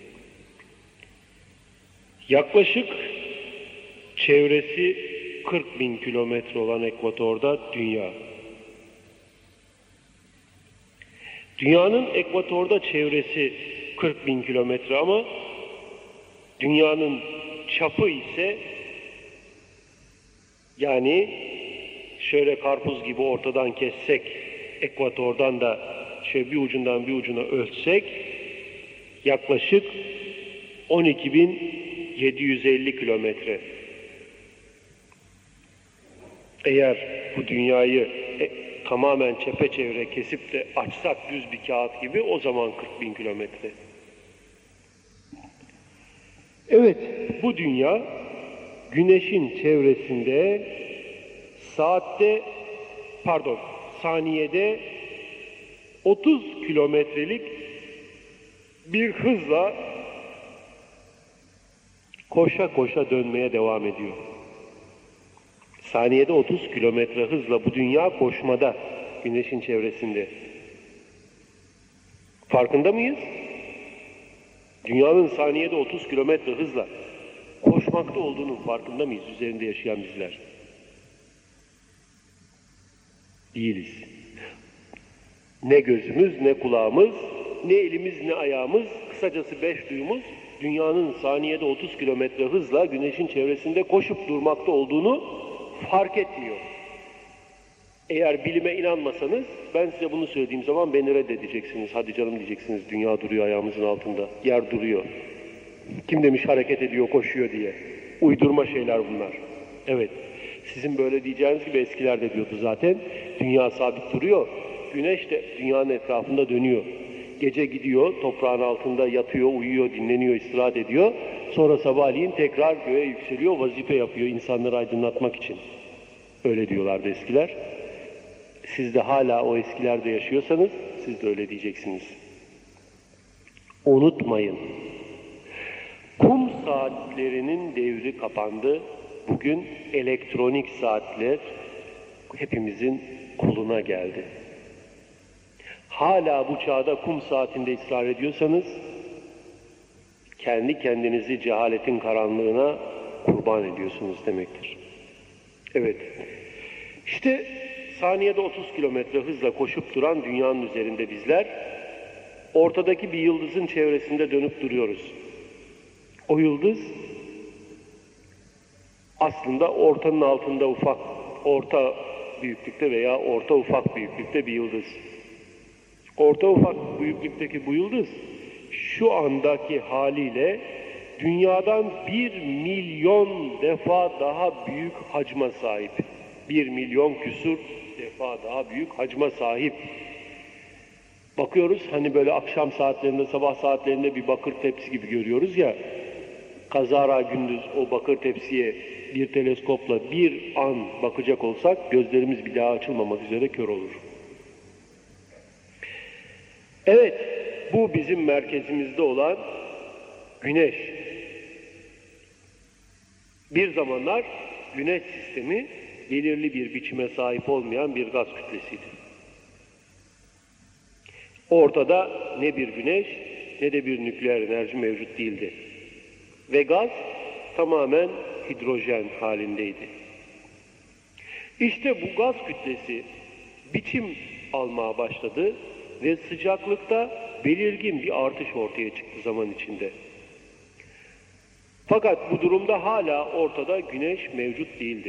Yaklaşık çevresi 40.000 kilometre olan ekvatorda dünya. Dünyanın ekvatorda çevresi 40.000 kilometre ama dünyanın çapı ise, yani şöyle karpuz gibi ortadan kessek, ekvatordan da şöyle bir ucundan bir ucuna ölçsek, yaklaşık 12.750 kilometre. Eğer bu dünyayı tamamen çepeçevre kesip de açsak düz bir kağıt gibi, o zaman 40.000 kilometre. Evet, bu dünya Güneş'in çevresinde saniyede 30 kilometrelik bir hızla koşa koşa dönmeye devam ediyor. Saniyede 30 kilometre hızla bu dünya koşmada, Güneş'in çevresinde. Farkında mıyız? Dünyanın saniyede 30 kilometre hızla koşmakta olduğunun farkında mıyız üzerinde yaşayan bizler? Değiliz. Ne gözümüz, ne kulağımız, ne elimiz, ne ayağımız, kısacası 5 duyumuz dünyanın saniyede 30 kilometre hızla Güneş'in çevresinde koşup durmakta olduğunu fark etmiyor. Eğer bilime inanmasanız, ben size bunu söylediğim zaman beni reddedeceksiniz. Hadi canım diyeceksiniz, dünya duruyor ayağımızın altında, yer duruyor. Kim demiş hareket ediyor, koşuyor diye. Uydurma şeyler bunlar. Evet, sizin böyle diyeceğiniz gibi eskiler de diyordu zaten. Dünya sabit duruyor, Güneş de dünyanın etrafında dönüyor. Gece gidiyor, toprağın altında yatıyor, uyuyor, dinleniyor, istirahat ediyor. Sonra sabahleyin tekrar göğe yükseliyor, vazife yapıyor insanları aydınlatmak için. Öyle diyorlardı eskiler. Siz de hala o eskilerde yaşıyorsanız siz de öyle diyeceksiniz. Unutmayın. Kum saatlerinin devri kapandı. Bugün elektronik saatler hepimizin koluna geldi. Hala bu çağda kum saatinde ısrar ediyorsanız kendi kendinizi cehaletin karanlığına kurban ediyorsunuz demektir. Evet. İşte saniyede 30 kilometre hızla koşup duran dünyanın üzerinde bizler ortadaki bir yıldızın çevresinde dönüp duruyoruz. O yıldız aslında ortanın altında orta büyüklükte veya orta ufak büyüklükte bir yıldız. Orta ufak büyüklükteki bu yıldız şu andaki haliyle dünyadan 1 milyon defa daha büyük hacma sahip. 1 milyon küsur defa daha büyük hacma sahip. Bakıyoruz hani böyle akşam saatlerinde, sabah saatlerinde bir bakır tepsi gibi görüyoruz ya. Kazara gündüz o bakır tepsiye bir teleskopla bir an bakacak olsak gözlerimiz bir daha açılmamak üzere kör olur. Evet, bu bizim merkezimizde olan Güneş. Bir zamanlar Güneş sistemi belirli bir biçime sahip olmayan bir gaz kütlesiydi. Ortada ne bir güneş ne de bir nükleer enerji mevcut değildi. Ve gaz tamamen hidrojen halindeydi. İşte bu gaz kütlesi biçim almaya başladı ve sıcaklıkta belirgin bir artış ortaya çıktı zaman içinde. Fakat bu durumda hala ortada güneş mevcut değildi.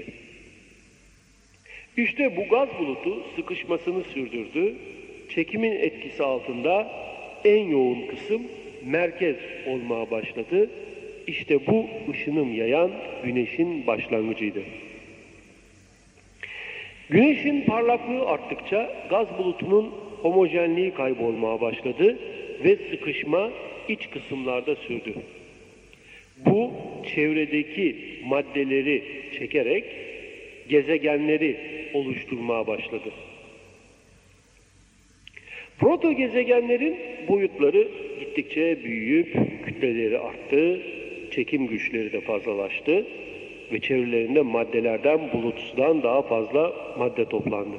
İşte bu gaz bulutu sıkışmasını sürdürdü. Çekimin etkisi altında en yoğun kısım merkez olmaya başladı. İşte bu ışınım yayan güneşin başlangıcıydı. Güneşin parlaklığı arttıkça gaz bulutunun homojenliği kaybolmaya başladı ve sıkışma iç kısımlarda sürdü. Bu çevredeki maddeleri çekerek gezegenleri oluşturmaya başladı. Proto gezegenlerin boyutları gittikçe büyüyüp kütleleri arttı, çekim güçleri de fazlalaştı ve çevrelerinde maddelerden bulutsuzdan daha fazla madde toplandı.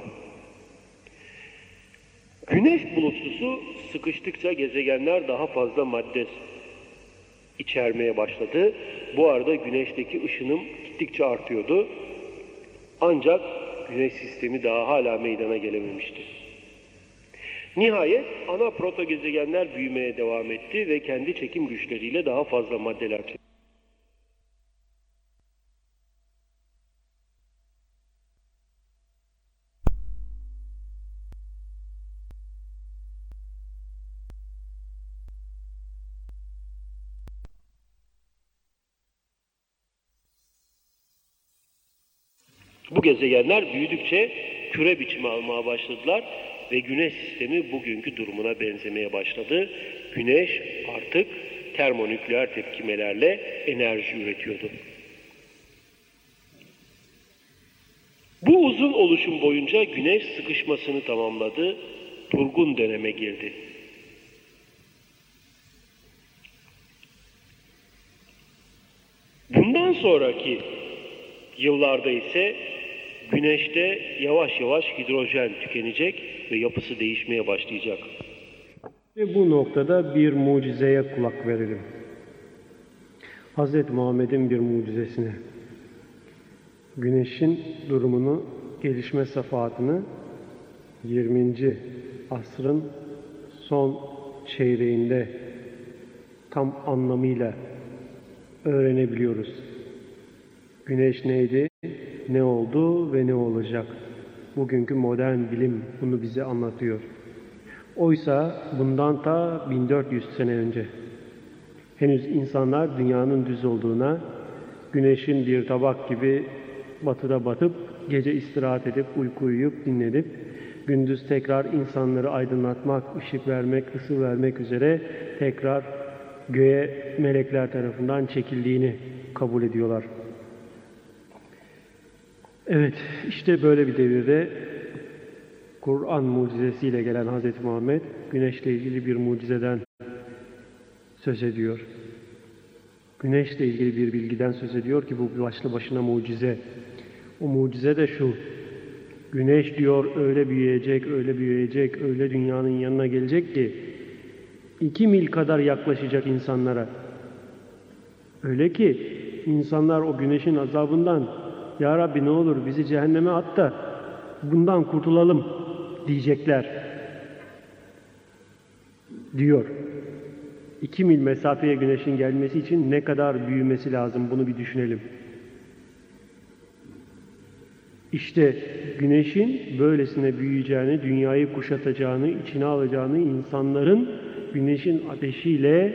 Güneş bulutsusu sıkıştıkça gezegenler daha fazla madde içermeye başladı. Bu arada güneşteki ışınım gittikçe artıyordu. Ancak güneş sistemi daha hala meydana gelememişti. Nihayet ana proto gezegenler büyümeye devam etti ve kendi çekim güçleriyle daha fazla maddeler çekti. Bu gezegenler büyüdükçe küre biçimi almaya başladılar ve güneş sistemi bugünkü durumuna benzemeye başladı. Güneş artık termonükleer tepkimelerle enerji üretiyordu. Bu uzun oluşum boyunca güneş sıkışmasını tamamladı, durgun döneme girdi. Bundan sonraki yıllarda ise güneşte yavaş yavaş hidrojen tükenecek ve yapısı değişmeye başlayacak. Ve bu noktada bir mucizeye kulak verelim. Hz. Muhammed'in bir mucizesine. Güneşin durumunu, gelişme safahatını 20. asrın son çeyreğinde tam anlamıyla öğrenebiliyoruz. Güneş neydi, ne oldu ve ne olacak? Bugünkü modern bilim bunu bize anlatıyor. Oysa bundan ta 1400 sene önce henüz insanlar dünyanın düz olduğuna, güneşin bir tabak gibi batıda batıp, gece istirahat edip, uyku uyuyup, dinlenip, gündüz tekrar insanları aydınlatmak, ışık vermek, ısı vermek üzere tekrar göğe melekler tarafından çekildiğini kabul ediyorlar. Evet, işte böyle bir devirde Kur'an mucizesiyle gelen Hz. Muhammed, güneşle ilgili bir mucizeden söz ediyor. Güneşle ilgili bir bilgiden söz ediyor ki bu başlı başına mucize. O mucize de şu: güneş diyor öyle büyüyecek, öyle büyüyecek, öyle dünyanın yanına gelecek ki 2 mil kadar yaklaşacak insanlara. Öyle ki insanlar o güneşin azabından "Ya Rabbi ne olur bizi cehenneme at da bundan kurtulalım" diyecekler diyor. 2 mil mesafeye güneşin gelmesi için ne kadar büyümesi lazım, bunu bir düşünelim. İşte güneşin böylesine büyüyeceğini, dünyayı kuşatacağını, içine alacağını, insanların güneşin ateşiyle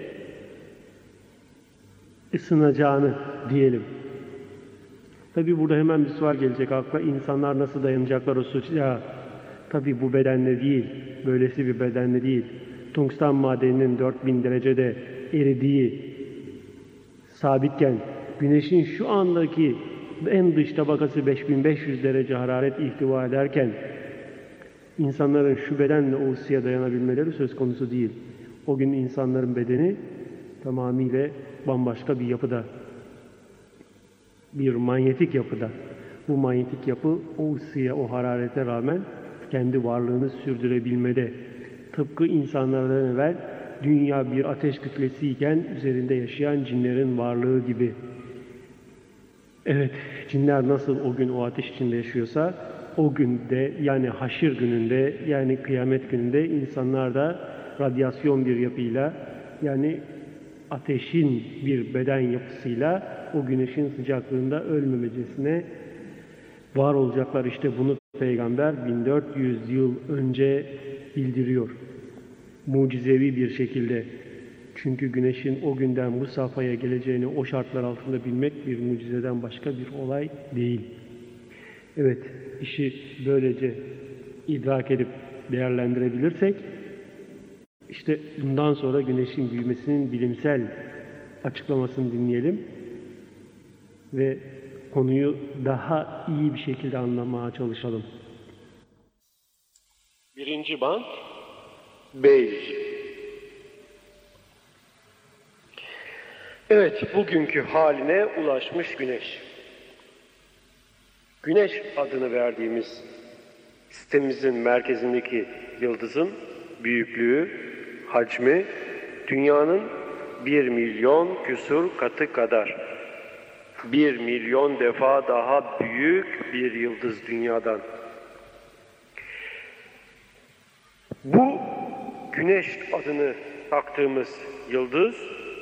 ısınacağını diyelim. Tabii burada hemen bir sual gelecek akla: insanlar nasıl dayanacaklar o sıcağa? Tabii bu bedenle değil, böylesi bir bedenle değil. Tungsten madeninin 4000 derecede eridiği sabitken, güneşin şu andaki en dış tabakası 5500 derece hararet ihtiva ederken, insanların şu bedenle o ısıya dayanabilmeleri söz konusu değil. O gün insanların bedeni tamamıyla bambaşka bir yapıda, bir manyetik yapıda. Bu manyetik yapı o ısıya, o hararete rağmen kendi varlığını sürdürebilmede. Tıpkı insanlardan evvel dünya bir ateş kütlesiyken üzerinde yaşayan cinlerin varlığı gibi. Evet, cinler nasıl o gün o ateş içinde yaşıyorsa, o günde, yani haşir gününde, yani kıyamet gününde insanlar da radyasyon bir yapıyla, yani ateşin bir beden yapısıyla o güneşin sıcaklığında ölmemecesine var olacaklar. İşte bunu Peygamber 1400 yıl önce bildiriyor. Mucizevi bir şekilde. Çünkü güneşin o günden bu safhaya geleceğini o şartlar altında bilmek bir mucizeden başka bir olay değil. Evet, işi böylece idrak edip değerlendirebilirsek, işte bundan sonra güneşin büyümesinin bilimsel açıklamasını dinleyelim ve konuyu daha iyi bir şekilde anlamaya çalışalım. Birinci bant, beyz. Evet, bugünkü haline ulaşmış güneş. Güneş adını verdiğimiz sistemimizin merkezindeki yıldızın büyüklüğü, hacmi, dünyanın 1 milyon küsur katı kadar. 1 milyon defa daha büyük bir yıldız dünyadan. Bu güneş adını taktığımız yıldız,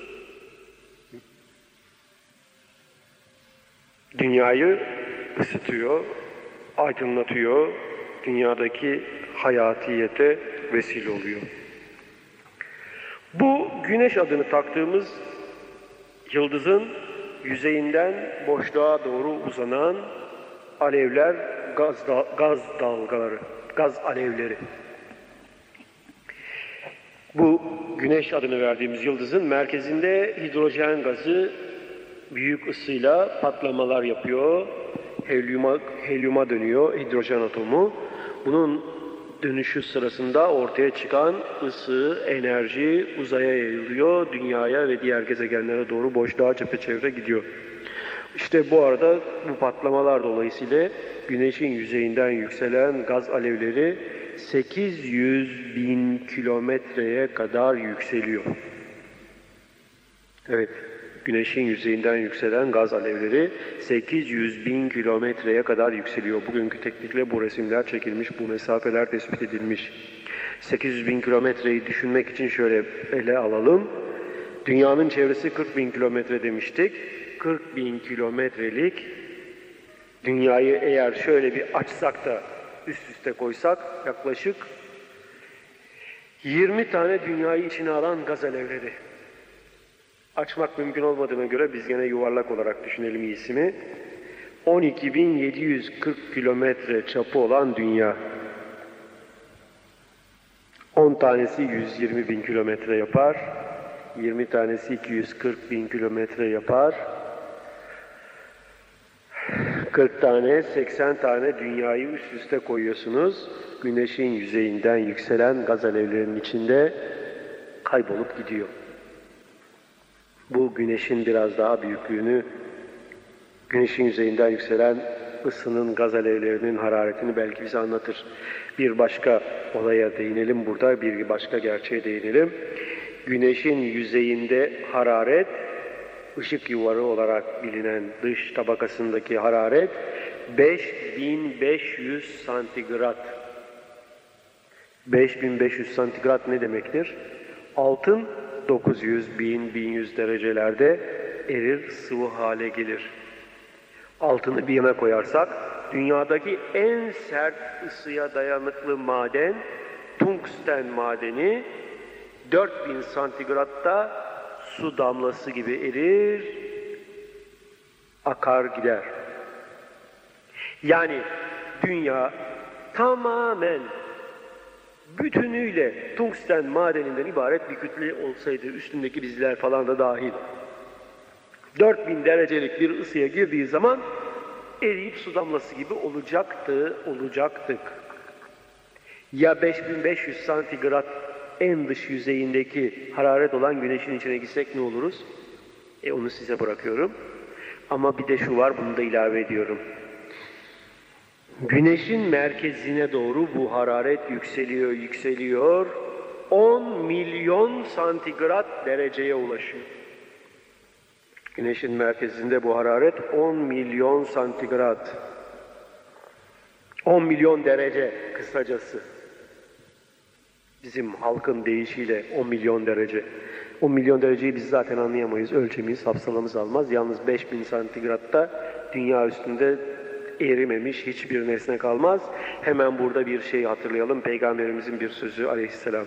dünyayı ısıtıyor, aydınlatıyor, dünyadaki hayatiyete vesile oluyor. Bu güneş adını taktığımız yıldızın yüzeyinden boşluğa doğru uzanan alevler, gaz dalgaları, gaz alevleri. Bu güneş adını verdiğimiz yıldızın merkezinde hidrojen gazı büyük ısıyla patlamalar yapıyor. Helyuma dönüyor hidrojen atomu. Bunun dönüşü sırasında ortaya çıkan ısı, enerji uzaya yayılıyor. Dünyaya ve diğer gezegenlere doğru boşluğa çepeçevre gidiyor. İşte bu arada bu patlamalar dolayısıyla Güneş'in yüzeyinden yükselen gaz alevleri 800 bin kilometreye kadar yükseliyor. Evet, Güneş'in yüzeyinden yükselen gaz alevleri 800 bin kilometreye kadar yükseliyor. Bugünkü teknikle bu resimler çekilmiş, bu mesafeler tespit edilmiş. 800 bin kilometreyi düşünmek için şöyle ele alalım. Dünyanın çevresi 40 bin kilometre demiştik. 40 bin kilometrelik dünyayı eğer şöyle bir açsak da üst üste koysak yaklaşık 20 tane dünyayı içine alan gaz alevleri. Açmak mümkün olmadığına göre biz gene yuvarlak olarak düşünelim iyisini. 12.740 kilometre çapı olan dünya. 10 tanesi 120 bin kilometre yapar. 20 tanesi 240 bin kilometre yapar. 40 tane, 80 tane dünyayı üst üste koyuyorsunuz. Güneşin yüzeyinden yükselen gaz alevlerinin içinde kaybolup gidiyor. Bu güneşin biraz daha büyüklüğünü, güneşin yüzeyinden yükselen ısının, gaz alevlerinin hararetini belki bize anlatır. Bir başka olaya değinelim burada, bir başka gerçeğe değinelim. Güneşin yüzeyinde hararet, ışık yuvarı olarak bilinen dış tabakasındaki hararet 5500 santigrat. 5500 santigrat ne demektir? Altın 900, 1000, 1100 derecelerde erir, sıvı hale gelir. Altını bir yana koyarsak, dünyadaki en sert ısıya dayanıklı maden, tungsten madeni, 4000 santigratta su damlası gibi erir, akar gider. Yani dünya tamamen bütünüyle tungsten madeninden ibaret bir kütle olsaydı, üstündeki bizler falan da dahil, 4000 derecelik bir ısıya girdiği zaman eriyip su damlası gibi olacaktık. Ya 5500 santigrat en dış yüzeyindeki hararet olan güneşin içine gitsek ne oluruz? Onu size bırakıyorum. Ama bir de şu var, bunu da ilave ediyorum. Güneşin merkezine doğru bu hararet yükseliyor. 10 milyon santigrat dereceye ulaşıyor. Güneşin merkezinde bu hararet 10 milyon santigrat. 10 milyon derece kısacası. Bizim halkın deyişiyle 10 milyon derece. 10 milyon dereceyi biz zaten anlayamayız, ölçemeyiz, hafsalamız almaz. Yalnız 5000 santigratta dünya üstünde erimemiş hiçbir nesne kalmaz. Hemen burada bir şey hatırlayalım. Peygamberimizin bir sözü aleyhisselam.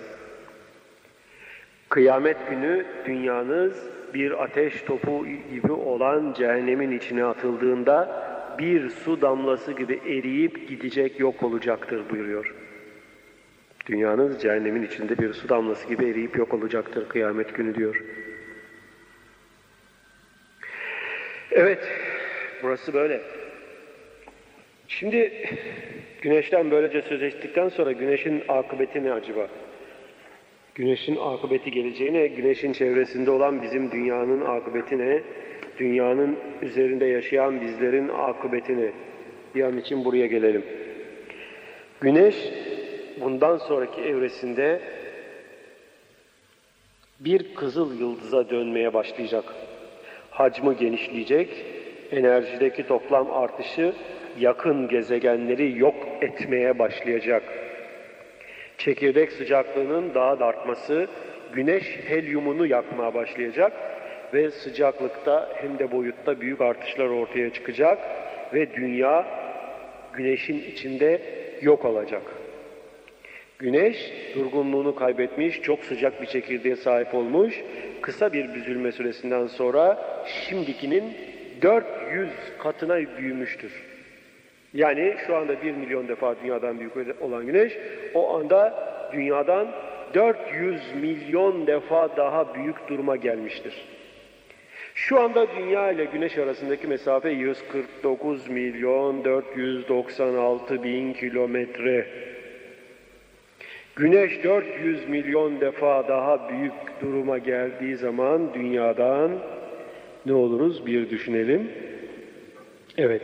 Kıyamet günü dünyanız bir ateş topu gibi olan cehennemin içine atıldığında bir su damlası gibi eriyip gidecek, yok olacaktır buyuruyor. Dünyanız cehennemin içinde bir su damlası gibi eriyip yok olacaktır kıyamet günü diyor. Evet, burası böyle. Şimdi güneşten böylece söz ettikten sonra güneşin akıbeti ne acaba? Güneşin akıbeti geleceğine, güneşin çevresinde olan bizim dünyanın akıbeti ne? Dünyanın üzerinde yaşayan bizlerin akıbeti ne? Bir an için buraya gelelim. Güneş bundan sonraki evresinde bir kızıl yıldıza dönmeye başlayacak. Hacmi genişleyecek, enerjideki toplam artışı yakın gezegenleri yok etmeye başlayacak. Çekirdek sıcaklığının daha da artması, güneş helyumunu yakmaya başlayacak ve sıcaklıkta hem de boyutta büyük artışlar ortaya çıkacak ve dünya güneşin içinde yok olacak. Güneş durgunluğunu kaybetmiş, çok sıcak bir çekirdeğe sahip olmuş, kısa bir büzülme süresinden sonra şimdikinin 400 katına büyümüştür. Yani şu anda 1 milyon defa dünyadan büyük olan güneş, o anda dünyadan 400 milyon defa daha büyük duruma gelmiştir. Şu anda dünya ile güneş arasındaki mesafe 149 milyon 496 bin kilometre. Güneş 400 milyon defa daha büyük duruma geldiği zaman dünyadan ne oluruz bir düşünelim. Evet.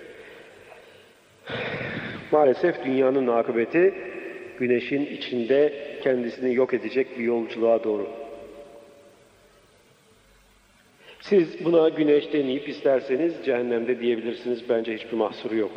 Maalesef dünyanın akıbeti güneşin içinde kendisini yok edecek bir yolculuğa doğru. Siz buna güneş deneyip isterseniz cehennemde diyebilirsiniz. Bence hiçbir mahsuru yok.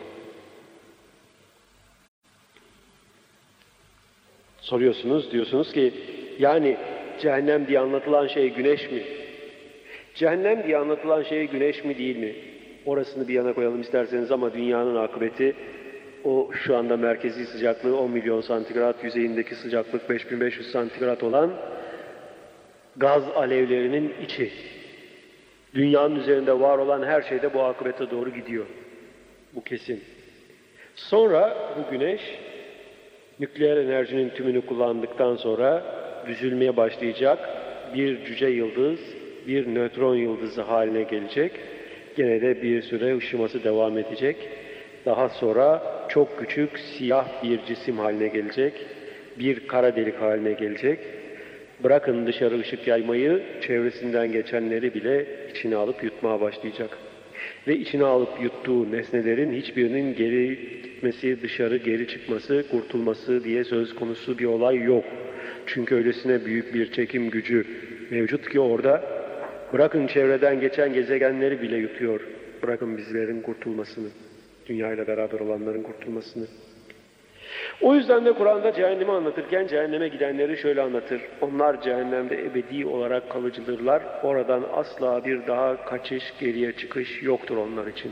Soruyorsunuz, diyorsunuz ki yani cehennem diye anlatılan şey güneş mi? Cehennem diye anlatılan şey güneş mi değil mi? Orasını bir yana koyalım isterseniz ama dünyanın akıbeti o şu anda merkezi sıcaklığı 10 milyon santigrat, yüzeyindeki sıcaklık 5500 santigrat olan gaz alevlerinin içi. Dünyanın üzerinde var olan her şeyde bu akıbete doğru gidiyor. Bu kesin. Sonra bu güneş nükleer enerjinin tümünü kullandıktan sonra büzülmeye başlayacak bir cüce yıldız, bir nötron yıldızı haline gelecek. Gene de bir süre ışıması devam edecek. Daha sonra çok küçük siyah bir cisim haline gelecek. Bir kara delik haline gelecek. Bırakın dışarı ışık yaymayı, çevresinden geçenleri bile içine alıp yutmaya başlayacak. Ve içine alıp yuttuğu nesnelerin hiçbirinin geri gitmesi, dışarı geri çıkması, kurtulması diye söz konusu bir olay yok. Çünkü öylesine büyük bir çekim gücü mevcut ki orada, bırakın çevreden geçen gezegenleri bile yutuyor. Bırakın bizlerin kurtulmasını, dünyayla beraber olanların kurtulmasını. O yüzden de Kur'an'da cehennemi anlatırken cehenneme gidenleri şöyle anlatır. Onlar cehennemde ebedi olarak kalıcıdırlar. Oradan asla bir daha kaçış, geriye çıkış yoktur onlar için.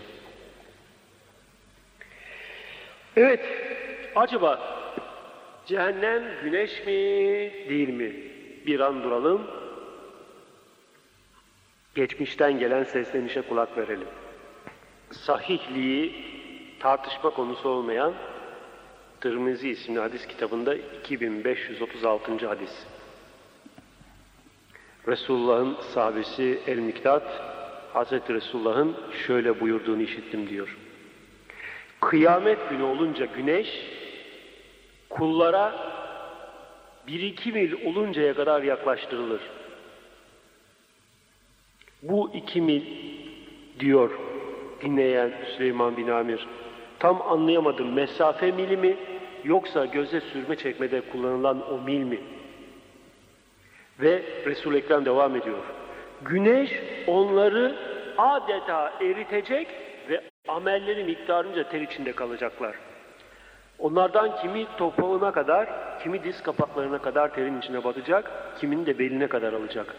Evet, acaba cehennem güneş mi, değil mi? Bir an duralım. Geçmişten gelen seslenişe kulak verelim. Sahihliği tartışma konusu olmayan Tirmizi isimli hadis kitabında 2536. hadis. Resulullah'ın sahabesi El-Miktat, Hazreti Resulullah'ın şöyle buyurduğunu işittim diyor. Kıyamet günü olunca güneş, kullara 1-2 mil oluncaya kadar yaklaştırılır. Bu 2 mil diyor dinleyen Süleyman bin Amir. Tam anlayamadım, mesafe mili mi yoksa göze sürme çekmede kullanılan o mil mi? Ve Resul-i Ekrem devam ediyor. Güneş onları adeta eritecek ve amelleri miktarınca ter içinde kalacaklar. Onlardan kimi topuğuna kadar, kimi diz kapaklarına kadar terin içine batacak, kimini de beline kadar alacak.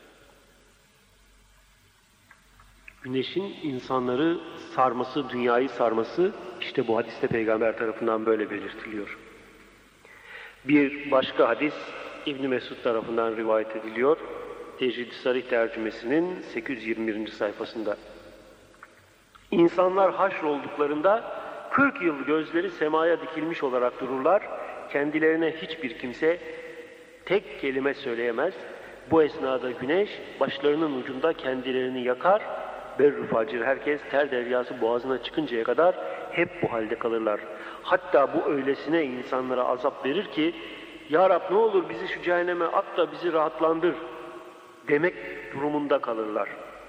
Güneşin insanları sarması, dünyayı sarması, işte bu hadiste Peygamber tarafından böyle belirtiliyor. Bir başka hadis İbn Mesud tarafından rivayet ediliyor. Tecrid-i Sarih tercümesinin 821. sayfasında. İnsanlar haşrolduklarında 40 yıl gözleri semaya dikilmiş olarak dururlar. Kendilerine hiçbir kimse tek kelime söyleyemez. Bu esnada güneş başlarının ucunda kendilerini yakar. Berru facir herkes ter deryası boğazına çıkıncaya kadar hep bu halde kalırlar. Hatta bu öylesine insanlara azap verir ki "Ya Rab ne olur bizi şu cehenneme at da bizi rahatlandır" demek durumunda kalırlar.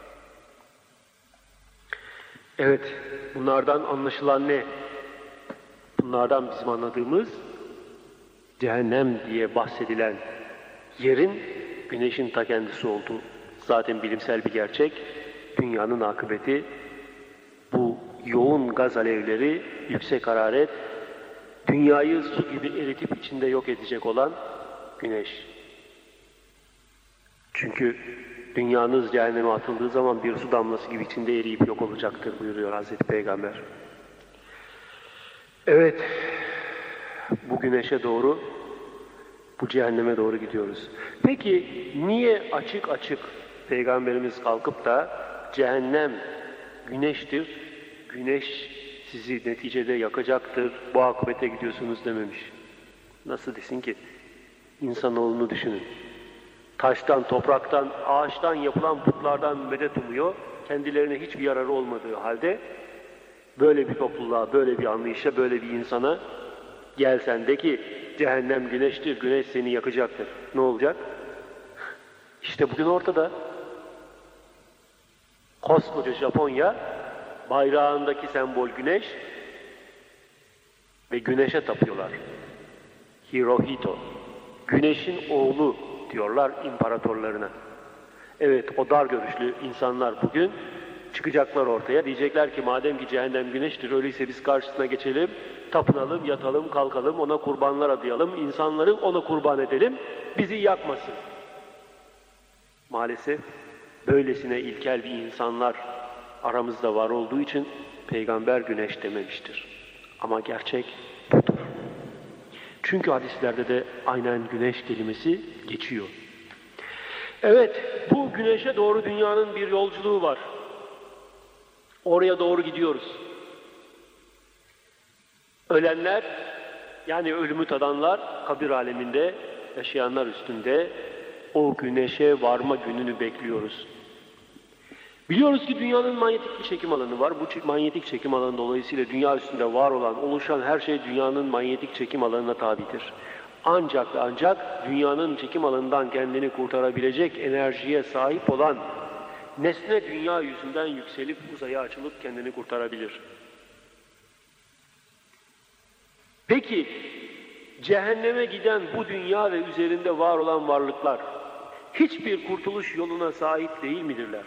Evet, bunlardan anlaşılan ne? Bunlardan bizim anladığımız cehennem diye bahsedilen yerin güneşin ta kendisi olduğu zaten bilimsel bir gerçek. Dünyanın akıbeti bu yoğun gaz alevleri, yüksek hararet, dünyayı su gibi eritip içinde yok edecek olan güneş. Çünkü dünyanız cehenneme atıldığı zaman bir su damlası gibi içinde eriyip yok olacaktır buyuruyor Hazreti Peygamber. Evet, bu güneşe doğru, bu cehenneme doğru gidiyoruz. Peki niye açık açık Peygamberimiz kalkıp da cehennem güneştir, güneş sizi neticede yakacaktır, bu akıbete gidiyorsunuz dememiş? Nasıl desin ki? İnsanoğlunu düşünün. Taştan, topraktan, ağaçtan yapılan putlardan medet umuyor, kendilerine hiçbir yararı olmadığı halde böyle bir topluluğa, böyle bir anlayışa, böyle bir insana gelsen de ki cehennem güneştir, güneş seni yakacaktır. Ne olacak? İşte bugün ortada. Koskoca Japonya, bayrağındaki sembol güneş ve güneşe tapıyorlar. Hirohito, güneşin oğlu diyorlar imparatorlarına. Evet, o dar görüşlü insanlar bugün çıkacaklar ortaya. Diyecekler ki madem ki cehennem güneştir, öyleyse biz karşısına geçelim, tapınalım, yatalım, kalkalım, ona kurbanlar adayalım, insanları ona kurban edelim, bizi yakmasın. Maalesef böylesine ilkel bir insanlar aramızda var olduğu için Peygamber güneş dememiştir. Ama gerçek budur. Çünkü hadislerde de aynen güneş kelimesi geçiyor. Evet, bu güneşe doğru dünyanın bir yolculuğu var. Oraya doğru gidiyoruz. Ölenler, yani ölümü tadanlar kabir aleminde, yaşayanlar üstünde o güneşe varma gününü bekliyoruz. Biliyoruz ki dünyanın manyetik bir çekim alanı var. Bu manyetik çekim alanı dolayısıyla dünya üstünde var olan, oluşan her şey dünyanın manyetik çekim alanına tabidir. Ancak ve ancak dünyanın çekim alanından kendini kurtarabilecek enerjiye sahip olan nesne dünya yüzünden yükselip uzaya açılıp kendini kurtarabilir. Peki, cehenneme giden bu dünya ve üzerinde var olan varlıklar hiçbir kurtuluş yoluna sahip değil midirler?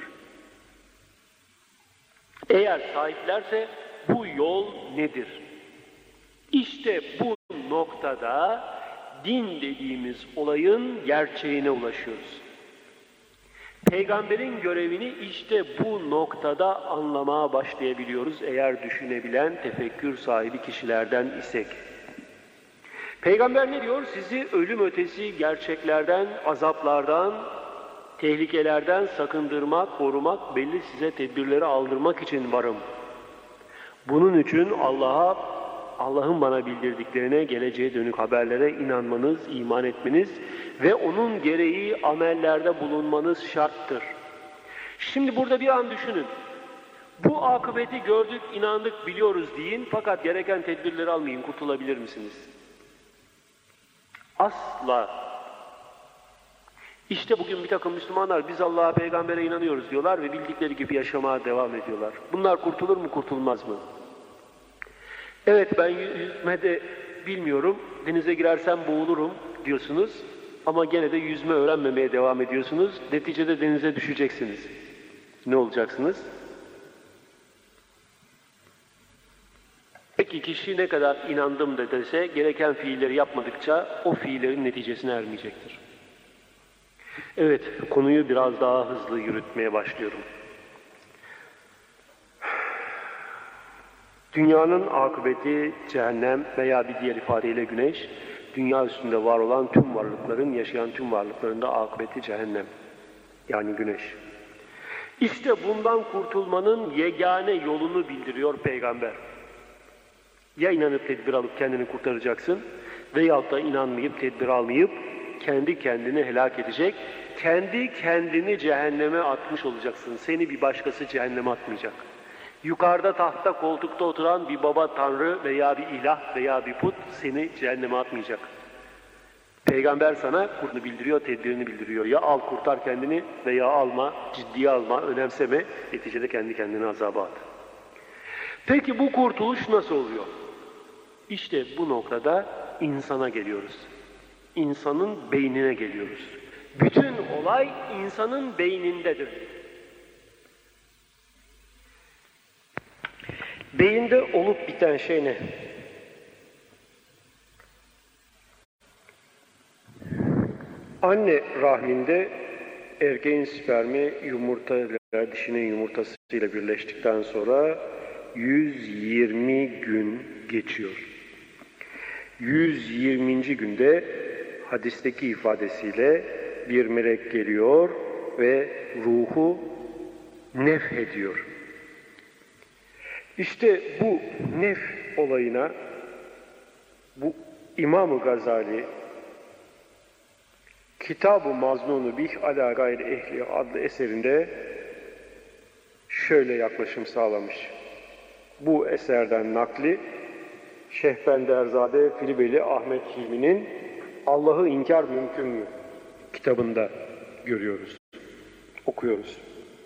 Eğer sahiplerse bu yol nedir? İşte bu noktada din dediğimiz olayın gerçeğine ulaşıyoruz. Peygamberin görevini işte bu noktada anlamaya başlayabiliyoruz eğer düşünebilen, tefekkür sahibi kişilerden isek. Peygamber ne diyor? Sizi ölüm ötesi gerçeklerden, azaplardan, tehlikelerden sakındırmak, korumak, belli size tedbirleri aldırmak için varım. Bunun için Allah'ın bana bildirdiklerine, geleceğe dönük haberlere inanmanız, iman etmeniz ve onun gereği amellerde bulunmanız şarttır. Şimdi burada bir an düşünün. Bu akıbeti gördük, inandık, biliyoruz deyin fakat gereken tedbirleri almayın, kurtulabilir misiniz? Asla. İşte bugün bir takım Müslümanlar biz Allah'a, peygambere inanıyoruz diyorlar ve bildikleri gibi yaşamaya devam ediyorlar. Bunlar kurtulur mu, kurtulmaz mı? Evet, ben yüzme de bilmiyorum, denize girersem boğulurum diyorsunuz ama gene de yüzme öğrenmemeye devam ediyorsunuz. Neticede denize düşeceksiniz. Ne olacaksınız? Peki kişi ne kadar inandım da dese, gereken fiilleri yapmadıkça o fiillerin neticesine ermeyecektir. Evet, konuyu biraz daha hızlı yürütmeye başlıyorum. Dünyanın akıbeti cehennem veya bir diğer ifadeyle güneş, dünya üstünde var olan tüm varlıkların, yaşayan tüm varlıkların da akıbeti cehennem. Yani güneş. İşte bundan kurtulmanın yegane yolunu bildiriyor Peygamber. Ya inanıp tedbir alıp kendini kurtaracaksın veyahut da inanmayıp tedbir almayıp kendi kendini helak edecek, kendi kendini cehenneme atmış olacaksın. Seni bir başkası cehenneme atmayacak. Yukarıda tahtta koltukta oturan bir baba tanrı veya bir ilah veya bir put seni cehenneme atmayacak. Peygamber sana kurtulunu bildiriyor, tedbirini bildiriyor. Ya al kurtar kendini veya alma, ciddiye alma, önemseme, neticede kendi kendine azaba at. Peki bu kurtuluş nasıl oluyor? İşte bu noktada insana geliyoruz. İnsanın beynine geliyoruz. Bütün olay insanın beynindedir. Beyinde olup biten şey ne? Anne rahminde erkeğin spermi yumurtayla, dişinin yumurtasıyla birleştikten sonra 120 gün geçiyor. 120. günde hadisteki ifadesiyle bir melek geliyor ve ruhu nefhediyor. İşte bu nef olayına bu İmam-ı Gazali Kitab-ı Maznun-u Bih ala gayri ehli adlı eserinde şöyle yaklaşım sağlamış. Bu eserden nakli Şehbenderzade Filibeli Ahmet Hilmi'nin Allah'ı İnkar Mümkün mü kitabında görüyoruz, okuyoruz.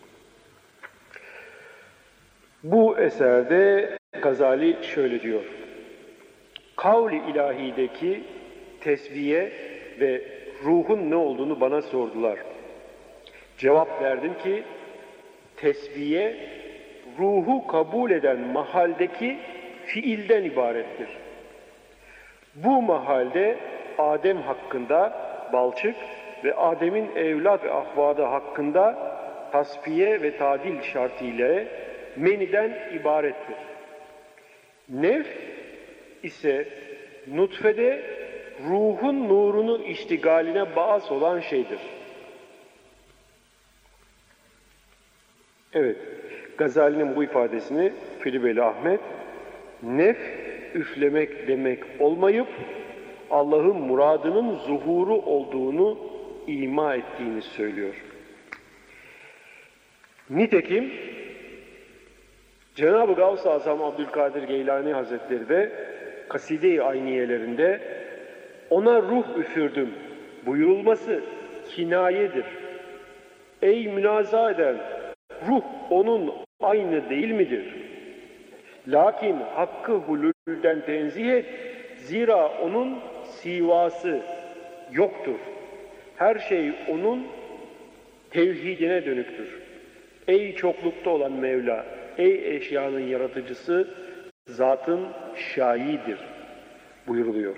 Bu eserde Gazali şöyle diyor. Kavl-i ilahideki tesbiye ve ruhun ne olduğunu bana sordular. Cevap verdim ki tesbiye ruhu kabul eden mahaldeki fiilden ibarettir. Bu mahalde Adem hakkında balçık ve Adem'in evlat ve ahvadı hakkında tasfiye ve tadil şartıyla meniden ibarettir. Nef ise nutfede ruhun nurunu iştigaline bağız olan şeydir. Evet, Gazali'nin bu ifadesini Filibeli Ahmet, nef üflemek demek olmayıp Allah'ın muradının zuhuru olduğunu ima ettiğini söylüyor. Nitekim Cenab-ı Gavs-ı Azam Abdülkadir Geylani Hazretleri de Kaside-i Ayniyelerinde ona ruh üfürdüm buyurulması kinayedir. Ey münaza eden, ruh onun aynı değil midir? Lakin hakkı hulülden tenzih et, zira onun sivası yoktur. Her şey onun tevhidine dönüktür. Ey çoklukta olan Mevla, ey eşyanın yaratıcısı, zatın şahidir buyuruluyor.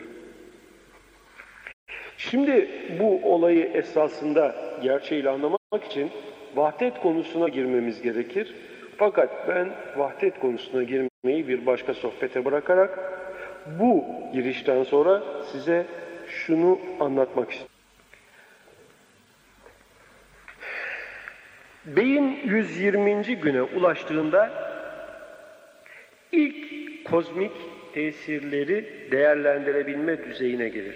Şimdi bu olayı esasında gerçeğiyle anlamak için vahdet konusuna girmemiz gerekir. Fakat ben vahdet konusuna girmeyi bir başka sohbete bırakarak bu girişten sonra size şunu anlatmak istiyorum. Beyin 120. güne ulaştığında ilk kozmik tesirleri değerlendirebilme düzeyine gelir.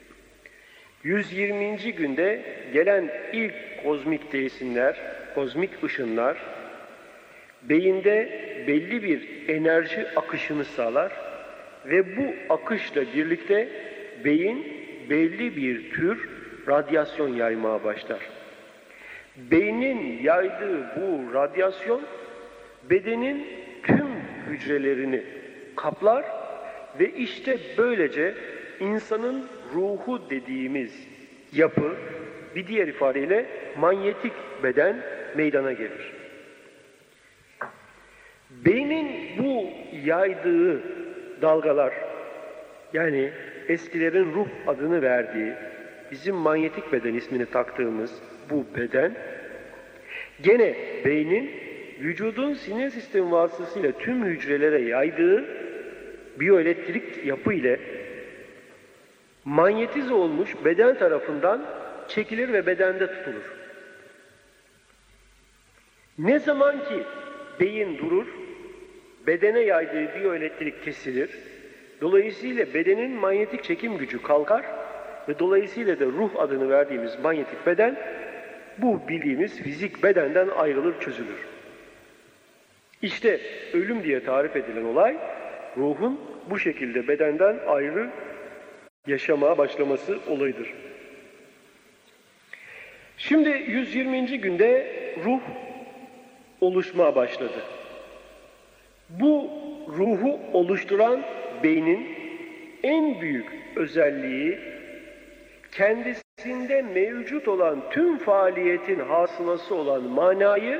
120. günde gelen ilk kozmik tesirler, kozmik ışınlar beyinde belli bir enerji akışını sağlar ve bu akışla birlikte beyin belli bir tür radyasyon yaymaya başlar. Beynin yaydığı bu radyasyon bedenin tüm hücrelerini kaplar ve işte böylece insanın ruhu dediğimiz yapı, bir diğer ifadeyle manyetik beden meydana gelir. Beynin bu yaydığı dalgalar, yani eskilerin ruh adını verdiği, bizim manyetik beden ismini taktığımız bu beden, gene beynin vücudun sinir sistemi vasıtasıyla tüm hücrelere yaydığı biyoelektrik yapı ile manyetize olmuş beden tarafından çekilir ve bedende tutulur. Ne zaman ki beyin durur, bedene yaydığı biyoelektrik kesilir, dolayısıyla bedenin manyetik çekim gücü kalkar ve dolayısıyla da ruh adını verdiğimiz manyetik beden, bu bildiğimiz fizik bedenden ayrılır, çözülür. İşte ölüm diye tarif edilen olay, ruhun bu şekilde bedenden ayrı yaşamaya başlaması olayıdır. Şimdi 120. günde ruh oluşmaya başladı. Bu ruhu oluşturan beynin en büyük özelliği, kendisinde mevcut olan tüm faaliyetin hasılası olan manayı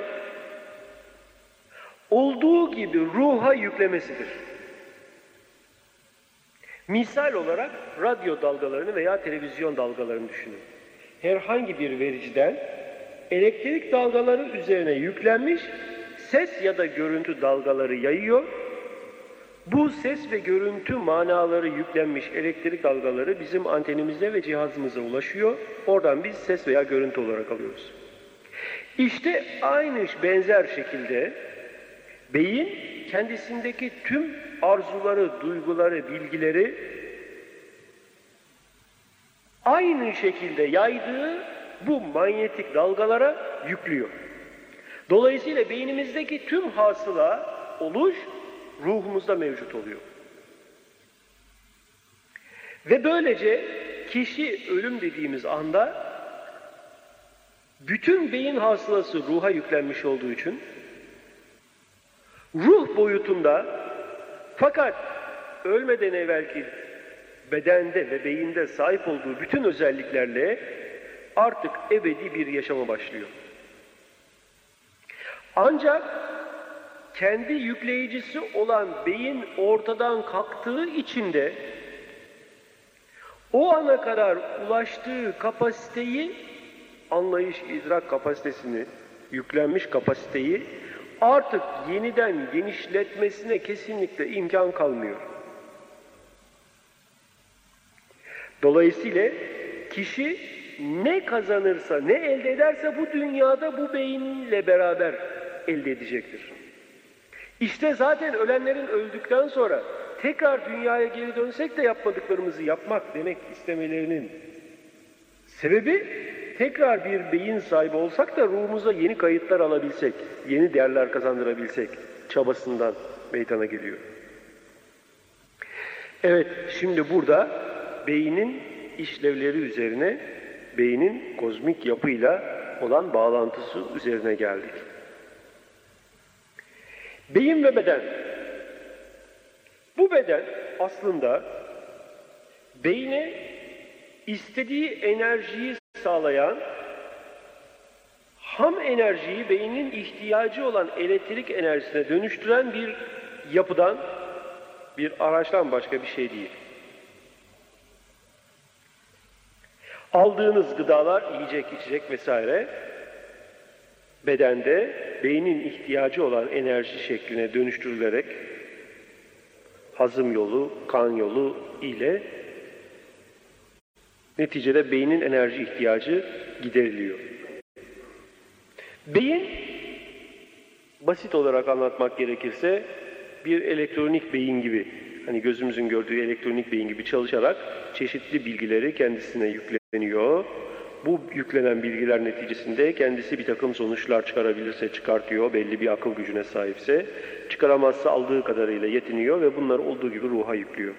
olduğu gibi ruha yüklemesidir. Misal olarak radyo dalgalarını veya televizyon dalgalarını düşünün. Herhangi bir vericiden elektrik dalgaları üzerine yüklenmiş ses ya da görüntü dalgaları yayıyor. Bu ses ve görüntü manaları yüklenmiş elektrik dalgaları bizim antenimize ve cihazımıza ulaşıyor. Oradan biz ses veya görüntü olarak alıyoruz. İşte aynı benzer şekilde beyin kendisindeki tüm arzuları, duyguları, bilgileri aynı şekilde yaydığı bu manyetik dalgalara yüklüyor. Dolayısıyla beynimizdeki tüm hasıla, oluş ruhumuzda mevcut oluyor. Ve böylece kişi ölüm dediğimiz anda bütün beyin hasılası ruha yüklenmiş olduğu için ruh boyutunda, fakat ölmeden evvelki bedende ve beyinde sahip olduğu bütün özelliklerle artık ebedi bir yaşama başlıyor. Ancak kendi yükleyicisi olan beyin ortadan kalktığı için de o ana kadar ulaştığı kapasiteyi, anlayış, idrak kapasitesini, yüklenmiş kapasiteyi artık yeniden genişletmesine kesinlikle imkan kalmıyor. Dolayısıyla kişi ne kazanırsa, ne elde ederse bu dünyada bu beyinle beraber elde edecektir. İşte zaten ölenlerin öldükten sonra tekrar dünyaya geri dönsek de yapmadıklarımızı yapmak demek istemelerinin sebebi, tekrar bir beyin sahibi olsak da ruhumuza yeni kayıtlar alabilsek, yeni değerler kazandırabilsek çabasından meydana geliyor. Evet, şimdi burada beynin işlevleri üzerine, beynin kozmik yapıyla olan bağlantısı üzerine geldik. Beyin ve beden. Bu beden aslında beyne istediği enerjiyi sağlayan, ham enerjiyi beynin ihtiyacı olan elektrik enerjisine dönüştüren bir yapıdan, bir araçtan başka bir şey değil. Aldığınız gıdalar, yiyecek, içecek vesaire bedende beynin ihtiyacı olan enerji şekline dönüştürülerek hazım yolu, kan yolu ile neticede beynin enerji ihtiyacı gideriliyor. Beyin, basit olarak anlatmak gerekirse, bir elektronik beyin gibi, hani gözümüzün gördüğü elektronik beyin gibi çalışarak çeşitli bilgileri kendisine yükleniyor. Bu yüklenen bilgiler neticesinde kendisi bir takım sonuçlar çıkarabilirse çıkartıyor, belli bir akıl gücüne sahipse, çıkaramazsa aldığı kadarıyla yetiniyor ve bunları olduğu gibi ruha yüklüyor.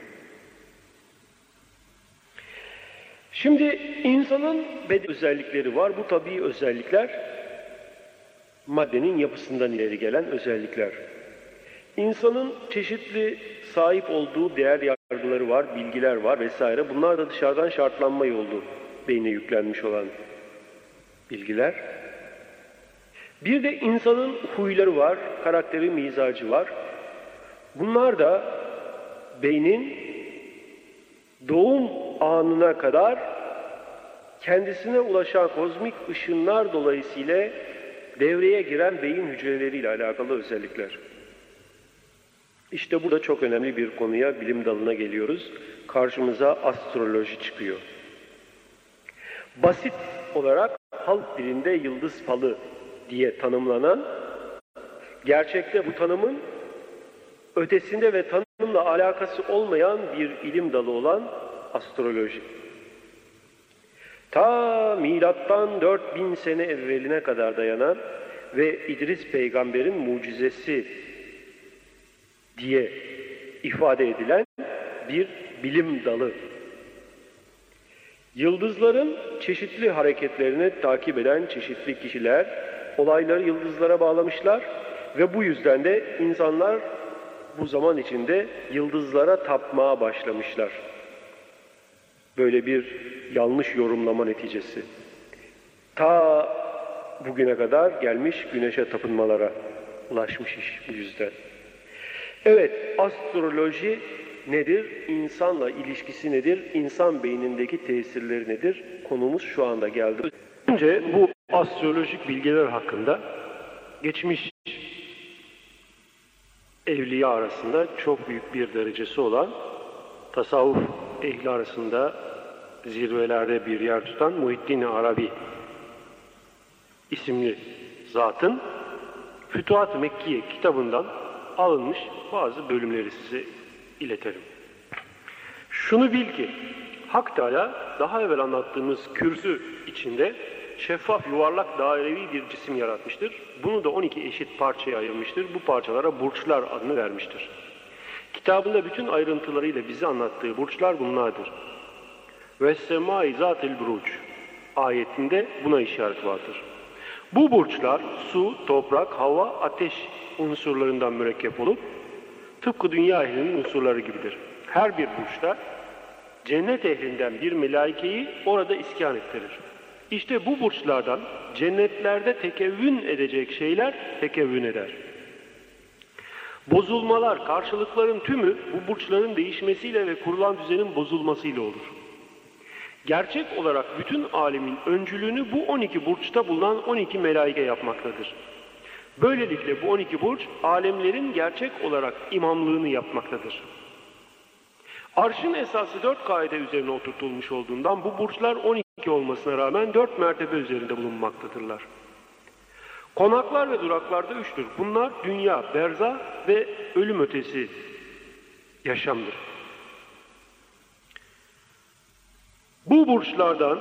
Şimdi insanın beden özellikleri var. Bu tabii özellikler maddenin yapısından ileri gelen özellikler. İnsanın çeşitli sahip olduğu değer yargıları var, bilgiler var vesaire. Bunlar da dışarıdan şartlanma yolu beyne yüklenmiş olan bilgiler. Bir de insanın huyları var, karakteri, mizacı var. Bunlar da beynin doğum anına kadar kendisine ulaşan kozmik ışınlar dolayısıyla devreye giren beyin hücreleriyle alakalı özellikler. İşte burada çok önemli bir konuya, bilim dalına geliyoruz. Karşımıza astroloji çıkıyor. Basit olarak halk dilinde yıldız falı diye tanımlanan, gerçekte bu tanımın ötesinde ve tanımla alakası olmayan bir ilim dalı olan astroloji. Ta milattan 4000 sene evveline kadar dayanan ve İdris peygamberin mucizesi diye ifade edilen bir bilim dalı. Yıldızların çeşitli hareketlerini takip eden çeşitli kişiler olayları yıldızlara bağlamışlar ve bu yüzden de insanlar bu zaman içinde yıldızlara tapmaya başlamışlar. Böyle bir yanlış yorumlama neticesi. Ta bugüne kadar gelmiş güneşe tapınmalara ulaşmış iş bu yüzden. Evet, astroloji nedir? İnsanla ilişkisi nedir? İnsan beynindeki tesirleri nedir? Konumuz şu anda geldi. Önce bu astrolojik bilgiler hakkında geçmiş evliya arasında çok büyük bir derecesi olan, tasavvuf ehli arasında zirvelerde bir yer tutan Muhittin Arabi isimli zatın Fütuhat-ı Mekkiye kitabından alınmış bazı bölümleri size iletelim. Şunu bil ki Hak Teala daha evvel anlattığımız kürsü içinde şeffaf, yuvarlak, dairevi bir cisim yaratmıştır. Bunu da 12 eşit parçaya ayırmıştır. Bu parçalara burçlar adını vermiştir. Kitabında bütün ayrıntılarıyla bize anlattığı burçlar bunlardır. وَالسَّمَاءِ ذَاتِ الْبُرُوجِ ayetinde buna işaret vardır. Bu burçlar su, toprak, hava, ateş unsurlarından mürekkep olup tıpkı dünya ehlinin unsurları gibidir. Her bir burçta cennet ehlinden bir melaikeyi orada iskan ettirir. İşte bu burçlardan cennetlerde tekevvün edecek şeyler tekevvün eder. Bozulmalar, karşılıkların tümü bu burçların değişmesiyle ve kurulan düzenin bozulmasıyla olur. Gerçek olarak bütün alemin öncülüğünü bu 12 burçta bulunan 12 melaike yapmaktadır. Böylelikle bu 12 burç alemlerin gerçek olarak imamlığını yapmaktadır. Arşın esası 4 kaide üzerine oturtulmuş olduğundan bu burçlar 12 olmasına rağmen 4 mertebe üzerinde bulunmaktadırlar. Konaklar ve duraklarda 3'tür. Bunlar dünya, berzah ve ölüm ötesi yaşamdır. Bu burçlardan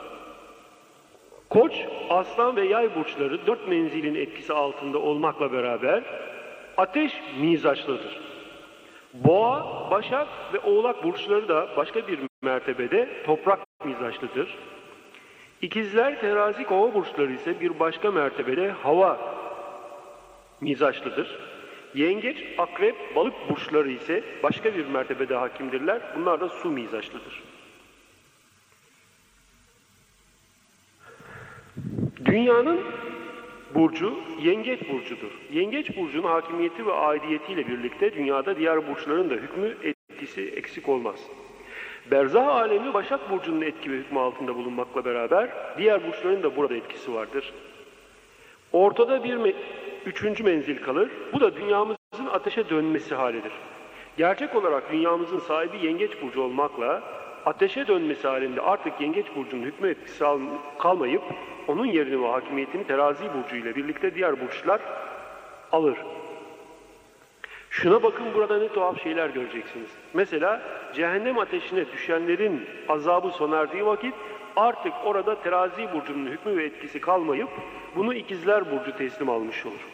Koç, Aslan ve Yay burçları 4 menzilin etkisi altında olmakla beraber ateş mizaçlıdır. Boğa, Başak ve Oğlak burçları da başka bir mertebede toprak mizaçlıdır. İkizler, Terazi, Kova burçları ise bir başka mertebede hava mizaçlıdır. Yengeç, Akrep, Balık burçları ise başka bir mertebede hakimdirler. Bunlar da su mizaçlıdır. Dünyanın burcu Yengeç burcudur. Yengeç burcunun hakimiyeti ve aidiyetiyle birlikte dünyada diğer burçların da hükmü etkisi eksik olmaz. Berzah alemi Başak burcunun etki ve hükmü altında bulunmakla beraber diğer burçların da burada etkisi vardır. Ortada bir üçüncü menzil kalır. Bu da dünyamızın ateşe dönmesi halidir. Gerçek olarak dünyamızın sahibi Yengeç burcu olmakla ateşe dönmesi halinde artık Yengeç burcunun hükmü etkisi kalmayıp onun yerini ve hakimiyetini Terazi burcu ile birlikte diğer burçlar alır. Şuna bakın, burada ne tuhaf şeyler göreceksiniz. Mesela cehennem ateşine düşenlerin azabı sona erdiği vakit artık orada Terazi burcunun hükmü ve etkisi kalmayıp bunu İkizler burcu teslim almış olur.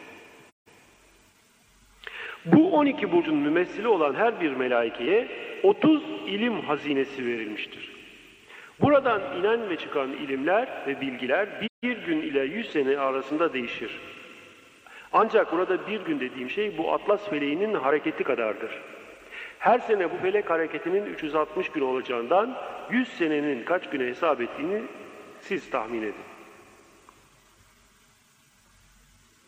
Bu 12 burcun mümessili olan her bir melaikeye 30 ilim hazinesi verilmiştir. Buradan inen ve çıkan ilimler ve bilgiler bir gün ile 100 sene arasında değişir. Ancak burada bir gün dediğim şey bu Atlas feleğinin hareketi kadardır. Her sene bu felek hareketinin 360 gün olacağından 100 senenin kaç güne hesap ettiğini siz tahmin edin.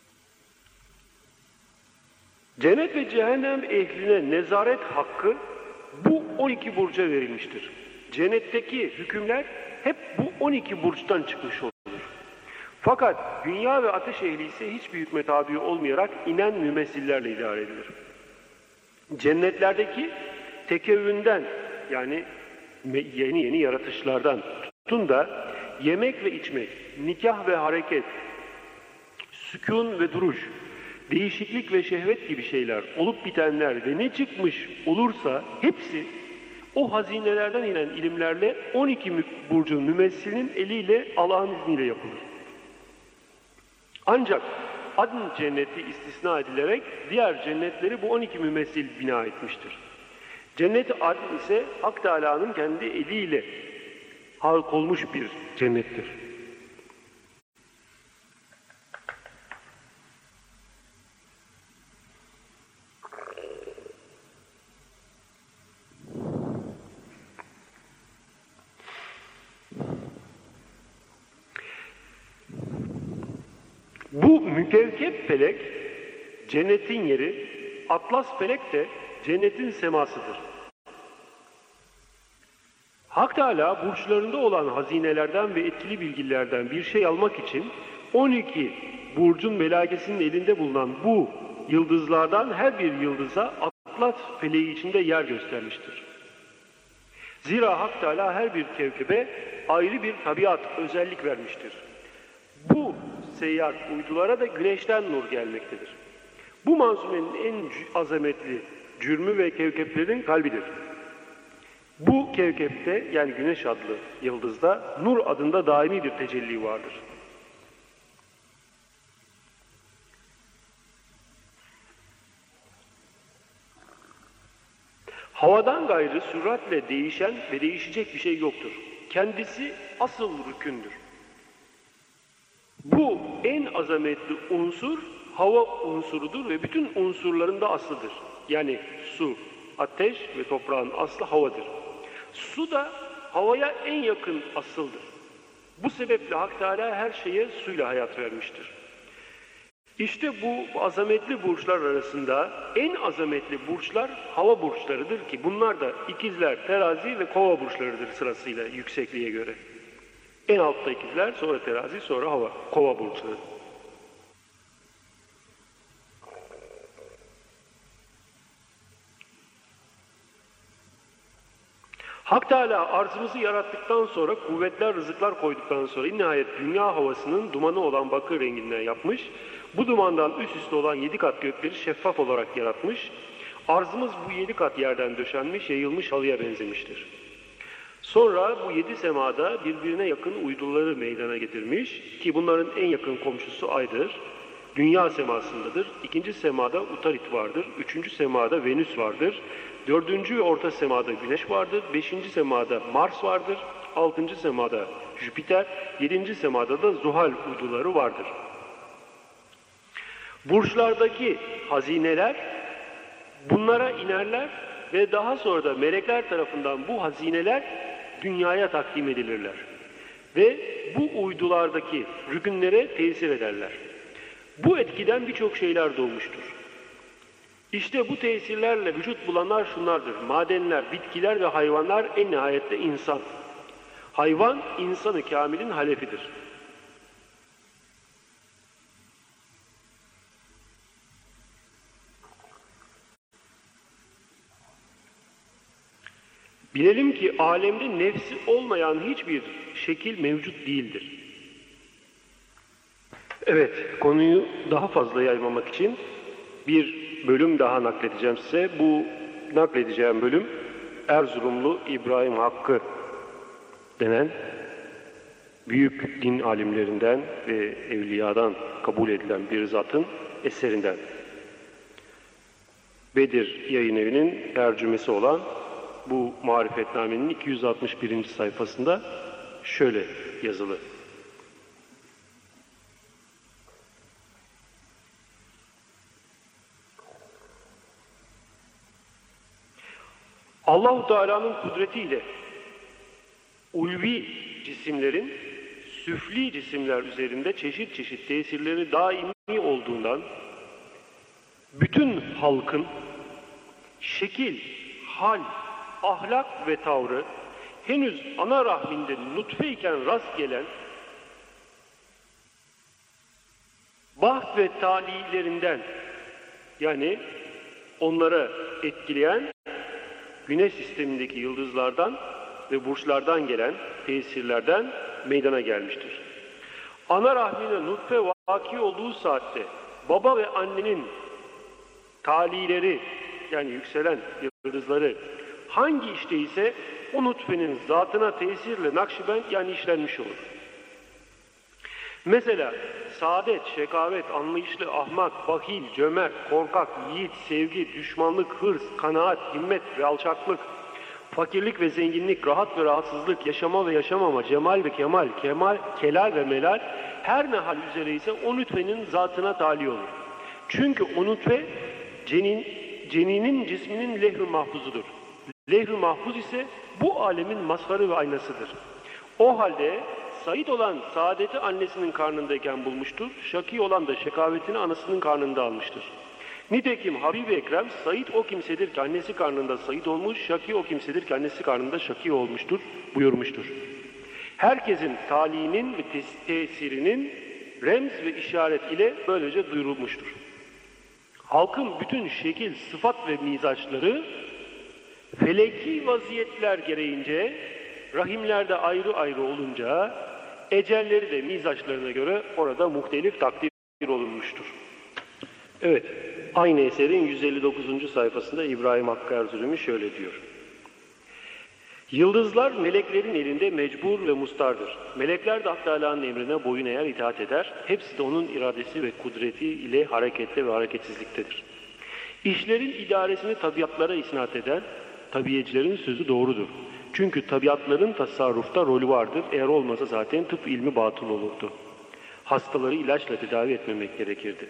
Cennet ve cehennem ehline nezaret hakkı bu 12 burca verilmiştir. Cennetteki hükümler hep bu 12 burçtan çıkmış olur. Fakat dünya ve ateş ehli ise hiçbir hükme tabi olmayarak inen mümessillerle idare edilir. Cennetlerdeki tekevvünden, yani yeni yeni yaratışlardan tutun da yemek ve içmek, nikah ve hareket, sükun ve duruş, değişiklik ve şehvet gibi şeyler, olup bitenler ve ne çıkmış olursa hepsi o hazinelerden inen ilimlerle 12 burcun mümessilinin eliyle, Allah'ın izniyle yapılır. Ancak Adn cenneti istisna edilerek diğer cennetleri bu 12 mümessil bina etmiştir. Cennet-i Adn ise Hak Teâlâ'nın kendi eliyle halk olmuş bir cennettir. Bu mükevkep felek cennetin yeri, atlas felek de cennetin semasıdır. Hak Teâlâ burçlarında olan hazinelerden ve etkili bilgilerden bir şey almak için 12 burcun melekesinin elinde bulunan bu yıldızlardan her bir yıldıza atlas feleği içinde yer göstermiştir. Zira Hak Teâlâ her bir kevkebe ayrı bir tabiat, özellik vermiştir. Bu seyyar uydulara da güneşten nur gelmektedir. Bu manzumenin en azametli cürmü ve kevkeplerin kalbidir. Bu kevkepte, yani güneş adlı yıldızda nur adında daimi bir tecelli vardır. Havadan gayrı süratle değişen ve değişecek bir şey yoktur. Kendisi asıl rükündür. Bu en azametli unsur hava unsurudur ve bütün unsurların da aslıdır. Yani su, ateş ve toprağın aslı havadır. Su da havaya en yakın asıldır. Bu sebeple Hak Teâlâ her şeye suyla hayat vermiştir. İşte bu azametli burçlar arasında en azametli burçlar hava burçlarıdır ki bunlar da ikizler, terazi ve kova burçlarıdır sırasıyla yüksekliğe göre. En altta ikizler, sonra terazi, sonra hava, kova burçları. Hak Teâlâ arzımızı yarattıktan sonra, kuvvetler, rızıklar koyduktan sonra nihayet dünya havasının dumanı olan bakır renginden yapmış, bu dumandan üst üste olan 7 kat gökleri şeffaf olarak yaratmış, arzımız bu 7 kat yerden döşenmiş, yayılmış halıya benzemiştir. Sonra bu 7 semada birbirine yakın uyduları meydana getirmiş ki bunların en yakın komşusu Ay'dır. Dünya semasındadır. 2. semada Utarit vardır. 3. semada Venüs vardır. 4. ve orta semada Güneş vardır. 5. semada Mars vardır. 6. semada Jüpiter. 7. semada da Zuhal uyduları vardır. Burçlardaki hazineler bunlara inerler ve daha sonra da melekler tarafından bu hazineler dünyaya takdim edilirler. Ve bu uydulardaki rükünlere tesir ederler. Bu etkiden birçok şeyler doğmuştur. İşte bu tesirlerle vücut bulanlar şunlardır. Madenler, bitkiler ve hayvanlar, en nihayette insan. Hayvan, insanı kamilin halefidir. Bilelim ki alemde nefsi olmayan hiçbir şekil mevcut değildir. Evet, konuyu daha fazla yaymamak için bir bölüm daha nakledeceğim size. Bu nakledeceğim bölüm Erzurumlu İbrahim Hakkı denen büyük din alimlerinden ve evliyadan kabul edilen bir zatın eserinden. Bedir Yayın Evi'nin tercümesi olan bu marifetnamenin 261. sayfasında şöyle yazılı. Allah-u Teala'nın kudretiyle ulvi cisimlerin süfli cisimler üzerinde çeşit çeşit tesirleri daimi olduğundan bütün halkın şekil, hal ahlak ve tavrı henüz ana rahminde nutfeyken rast gelen baht ve talilerinden, yani onlara etkileyen güneş sistemindeki yıldızlardan ve burçlardan gelen tesirlerden meydana gelmiştir. Ana rahmine nutfe vaki olduğu saatte baba ve annenin talileri, yani yükselen yıldızları hangi işte ise o nutfenin zatına tesirle Nakşibend, yani işlenmiş olur. Mesela saadet, şekavet, anlayışlı, ahmak, bahil, cömert, korkak, yiğit, sevgi, düşmanlık, hırs, kanaat, himmet ve alçaklık, fakirlik ve zenginlik, rahat ve rahatsızlık, yaşama ve yaşamama, cemal ve kemal, kelal ve melal, her ne hal üzere ise o nutfenin zatına tali olur. Çünkü o nutfe ceninin cisminin levh-i mahfuzudur. Levh-i mahfuz ise bu alemin mazharı ve aynasıdır. O halde Said olan saadeti annesinin karnındayken bulmuştur, şaki olan da şekavetini anasının karnında almıştır. Nitekim Habib-i Ekrem, Said o kimsedir ki annesi karnında Said olmuş, şaki o kimsedir ki annesi karnında şaki olmuştur, buyurmuştur. Herkesin talihinin ve tesirinin remz ve işaret ile böylece duyurulmuştur. Halkın bütün şekil, sıfat ve mizaçları feleki vaziyetler gereğince rahimlerde ayrı ayrı olunca ecelleri de mizaçlarına göre orada muhtelif takdir olunmuştur. Evet, aynı eserin 159. sayfasında İbrahim Hakkı Erzurumi şöyle diyor. Yıldızlar meleklerin elinde mecbur ve mustardır. Melekler de Hak Teâlâ'nın emrine boyun eğer itaat eder. Hepsi de onun iradesi ve kudreti ile harekette ve hareketsizliktedir. İşlerin idaresini tabiatlara isnat eden tabiyecilerin sözü doğrudur. Çünkü tabiatların tasarrufta rolü vardır. Eğer olmasa zaten tıp ilmi batıl olurdu. Hastaları ilaçla tedavi etmemek gerekirdi.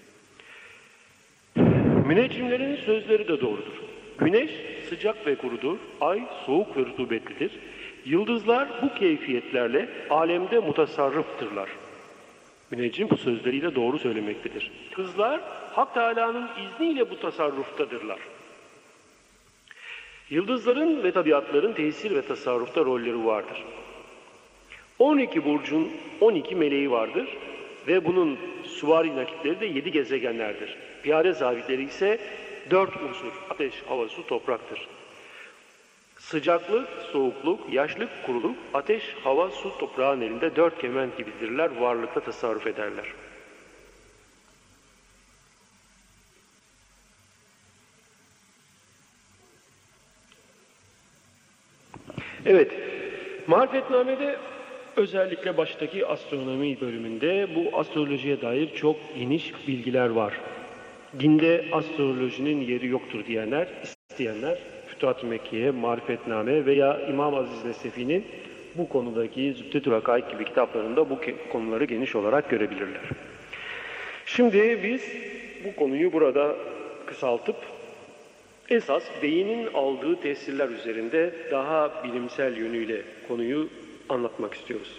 Müneccimlerin sözleri de doğrudur. Güneş sıcak ve kurudur, ay soğuk ve rutubetlidir. Yıldızlar bu keyfiyetlerle alemde mutasarrıftırlar. Müneccim bu sözleriyle doğru söylemektedir. Kızlar Hak Teâlâ'nın izniyle bu tasarruftadırlar. Yıldızların ve tabiatların tesir ve tasarrufta rolleri vardır. 12 burcun 12 meleği vardır ve bunun süvari nakitleri de 7 gezegenlerdir. Piyade zabitleri ise 4 unsur, ateş, hava, su, topraktır. Sıcaklık, soğukluk, yaşlık, kuruluk, ateş, hava, su, toprağın elinde 4 kement gibidirler, varlıkta tasarruf ederler. Evet, Marifetname'de özellikle baştaki astronomi bölümünde bu astrolojiye dair çok geniş bilgiler var. Dinde astrolojinin yeri yoktur diyenler, isteyenler Fütuhat-ı Mekke'ye, Marifetname veya İmam Aziz Nesefi'nin bu konudaki Zübdet-ül Hakaik gibi kitaplarında bu konuları geniş olarak görebilirler. Şimdi biz bu konuyu burada kısaltıp esas beynin aldığı tesirler üzerinde daha bilimsel yönüyle konuyu anlatmak istiyoruz.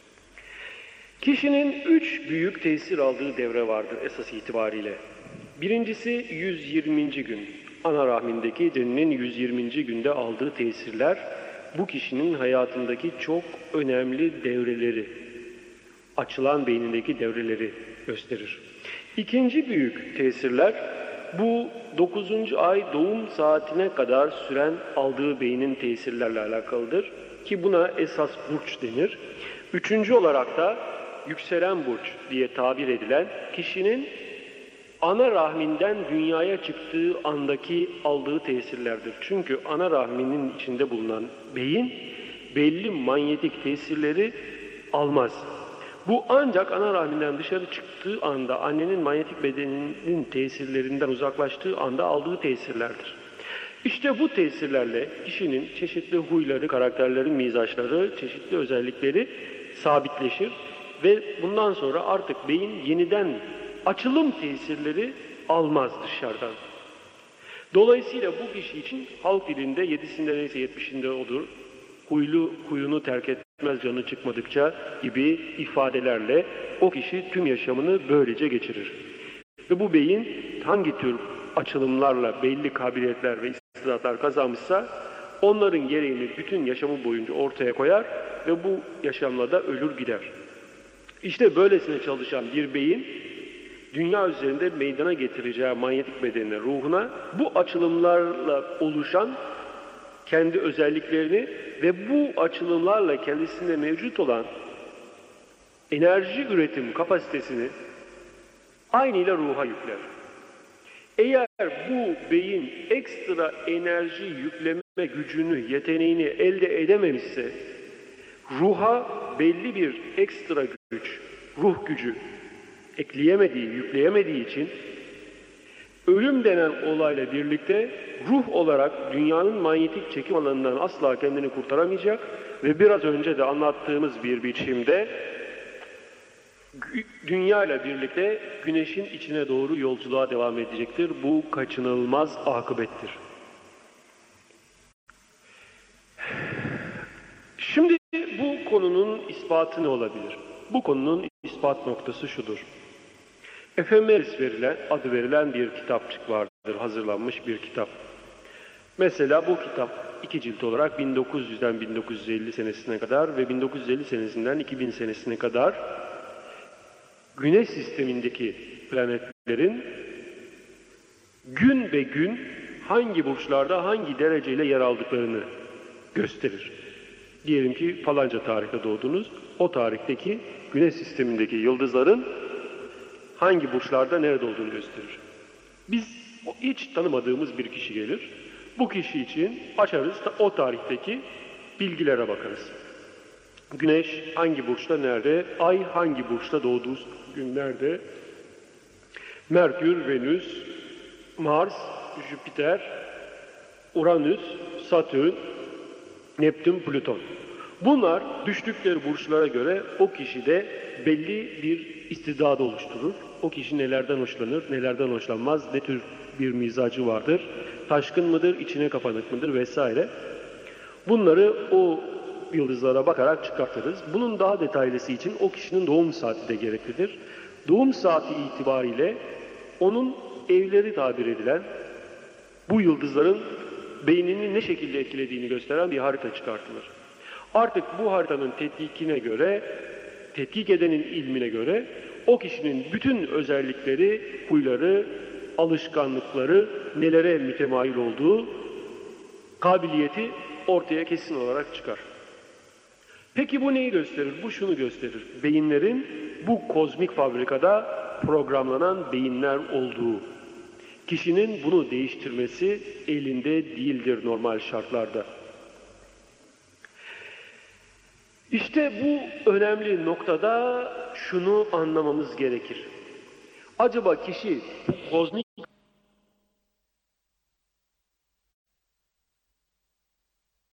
Kişinin 3 büyük tesir aldığı devre vardır esas itibariyle. Birincisi 120. gün. Ana rahmindeki ceninin 120. günde aldığı tesirler bu kişinin hayatındaki çok önemli devreleri, açılan beynindeki devreleri gösterir. İkinci büyük tesirler bu 9. ay doğum saatine kadar süren aldığı beynin tesirlerle alakalıdır ki buna esas burç denir. Üçüncü olarak da yükselen burç diye tabir edilen kişinin ana rahminden dünyaya çıktığı andaki aldığı tesirlerdir. Çünkü ana rahminin içinde bulunan beyin belli manyetik tesirleri almaz. Bu ancak ana rahminden dışarı çıktığı anda, annenin manyetik bedeninin tesirlerinden uzaklaştığı anda aldığı tesirlerdir. İşte bu tesirlerle kişinin çeşitli huyları, karakterleri, mizaçları, çeşitli özellikleri sabitleşir ve bundan sonra artık beyin yeniden açılım tesirleri almaz dışarıdan. Dolayısıyla bu kişi için halk dilinde 7'sinde neyse 70'inde odur, huyunu terk etmez canı çıkmadıkça gibi ifadelerle o kişi tüm yaşamını böylece geçirir. Ve bu beyin hangi tür açılımlarla belli kabiliyetler ve istidatlar kazanmışsa onların gereğini bütün yaşamı boyunca ortaya koyar ve bu yaşamla da ölür gider. İşte böylesine çalışan bir beyin, dünya üzerinde meydana getireceği manyetik bedenine, ruhuna bu açılımlarla oluşan kendi özelliklerini ve bu açılımlarla kendisinde mevcut olan enerji üretim kapasitesini aynıyla ruha yükler. Eğer bu beyin ekstra enerji yükleme gücünü, yeteneğini elde edememişse, ruha belli bir ekstra güç, ruh gücü ekleyemediği, yükleyemediği için ölüm denen olayla birlikte ruh olarak dünyanın manyetik çekim alanından asla kendini kurtaramayacak ve biraz önce de anlattığımız bir biçimde dünya ile birlikte güneşin içine doğru yolculuğa devam edecektir. Bu kaçınılmaz akıbettir. Şimdi bu konunun ispatı ne olabilir? Bu konunun ispat noktası şudur. Efemeris adı verilen bir kitapçık vardır, hazırlanmış bir kitap. Mesela bu kitap 2 cilt olarak 1900'den 1950 senesine kadar ve 1950 senesinden 2000 senesine kadar Güneş sistemindeki planetlerin gün be gün hangi burçlarda hangi dereceyle yer aldıklarını gösterir. Diyelim ki falanca tarihte doğdunuz, o tarihteki Güneş sistemindeki yıldızların hangi burçlarda nerede olduğunu gösterir. Biz hiç tanımadığımız bir kişi gelir. Bu kişi için açarız, o tarihteki bilgilere bakarız. Güneş hangi burçta nerede, ay hangi burçta doğduğu günlerde, Merkür, Venüs, Mars, Jüpiter, Uranüs, Satürn, Neptün, Plüton. Bunlar düştükleri burçlara göre o kişide belli bir istidadı oluşturur. O kişi nelerden hoşlanır, nelerden hoşlanmaz, ne tür bir mizacı vardır, taşkın mıdır, içine kapanık mıdır vesaire. Bunları o yıldızlara bakarak çıkartırız. Bunun daha detaylısı için o kişinin doğum saati de gereklidir. Doğum saati itibariyle onun evleri tabir edilen bu yıldızların beynini ne şekilde etkilediğini gösteren bir harita çıkartılır. Artık bu haritanın tetkikine göre, tetkik edenin ilmine göre o kişinin bütün özellikleri, huyları, alışkanlıkları, nelere mütemayil olduğu kabiliyeti ortaya kesin olarak çıkar. Peki bu neyi gösterir? Bu şunu gösterir. Beyinlerin bu kozmik fabrikada programlanan beyinler olduğu. Kişinin bunu değiştirmesi elinde değildir normal şartlarda. İşte bu önemli noktada şunu anlamamız gerekir. Acaba kişi bu kozmik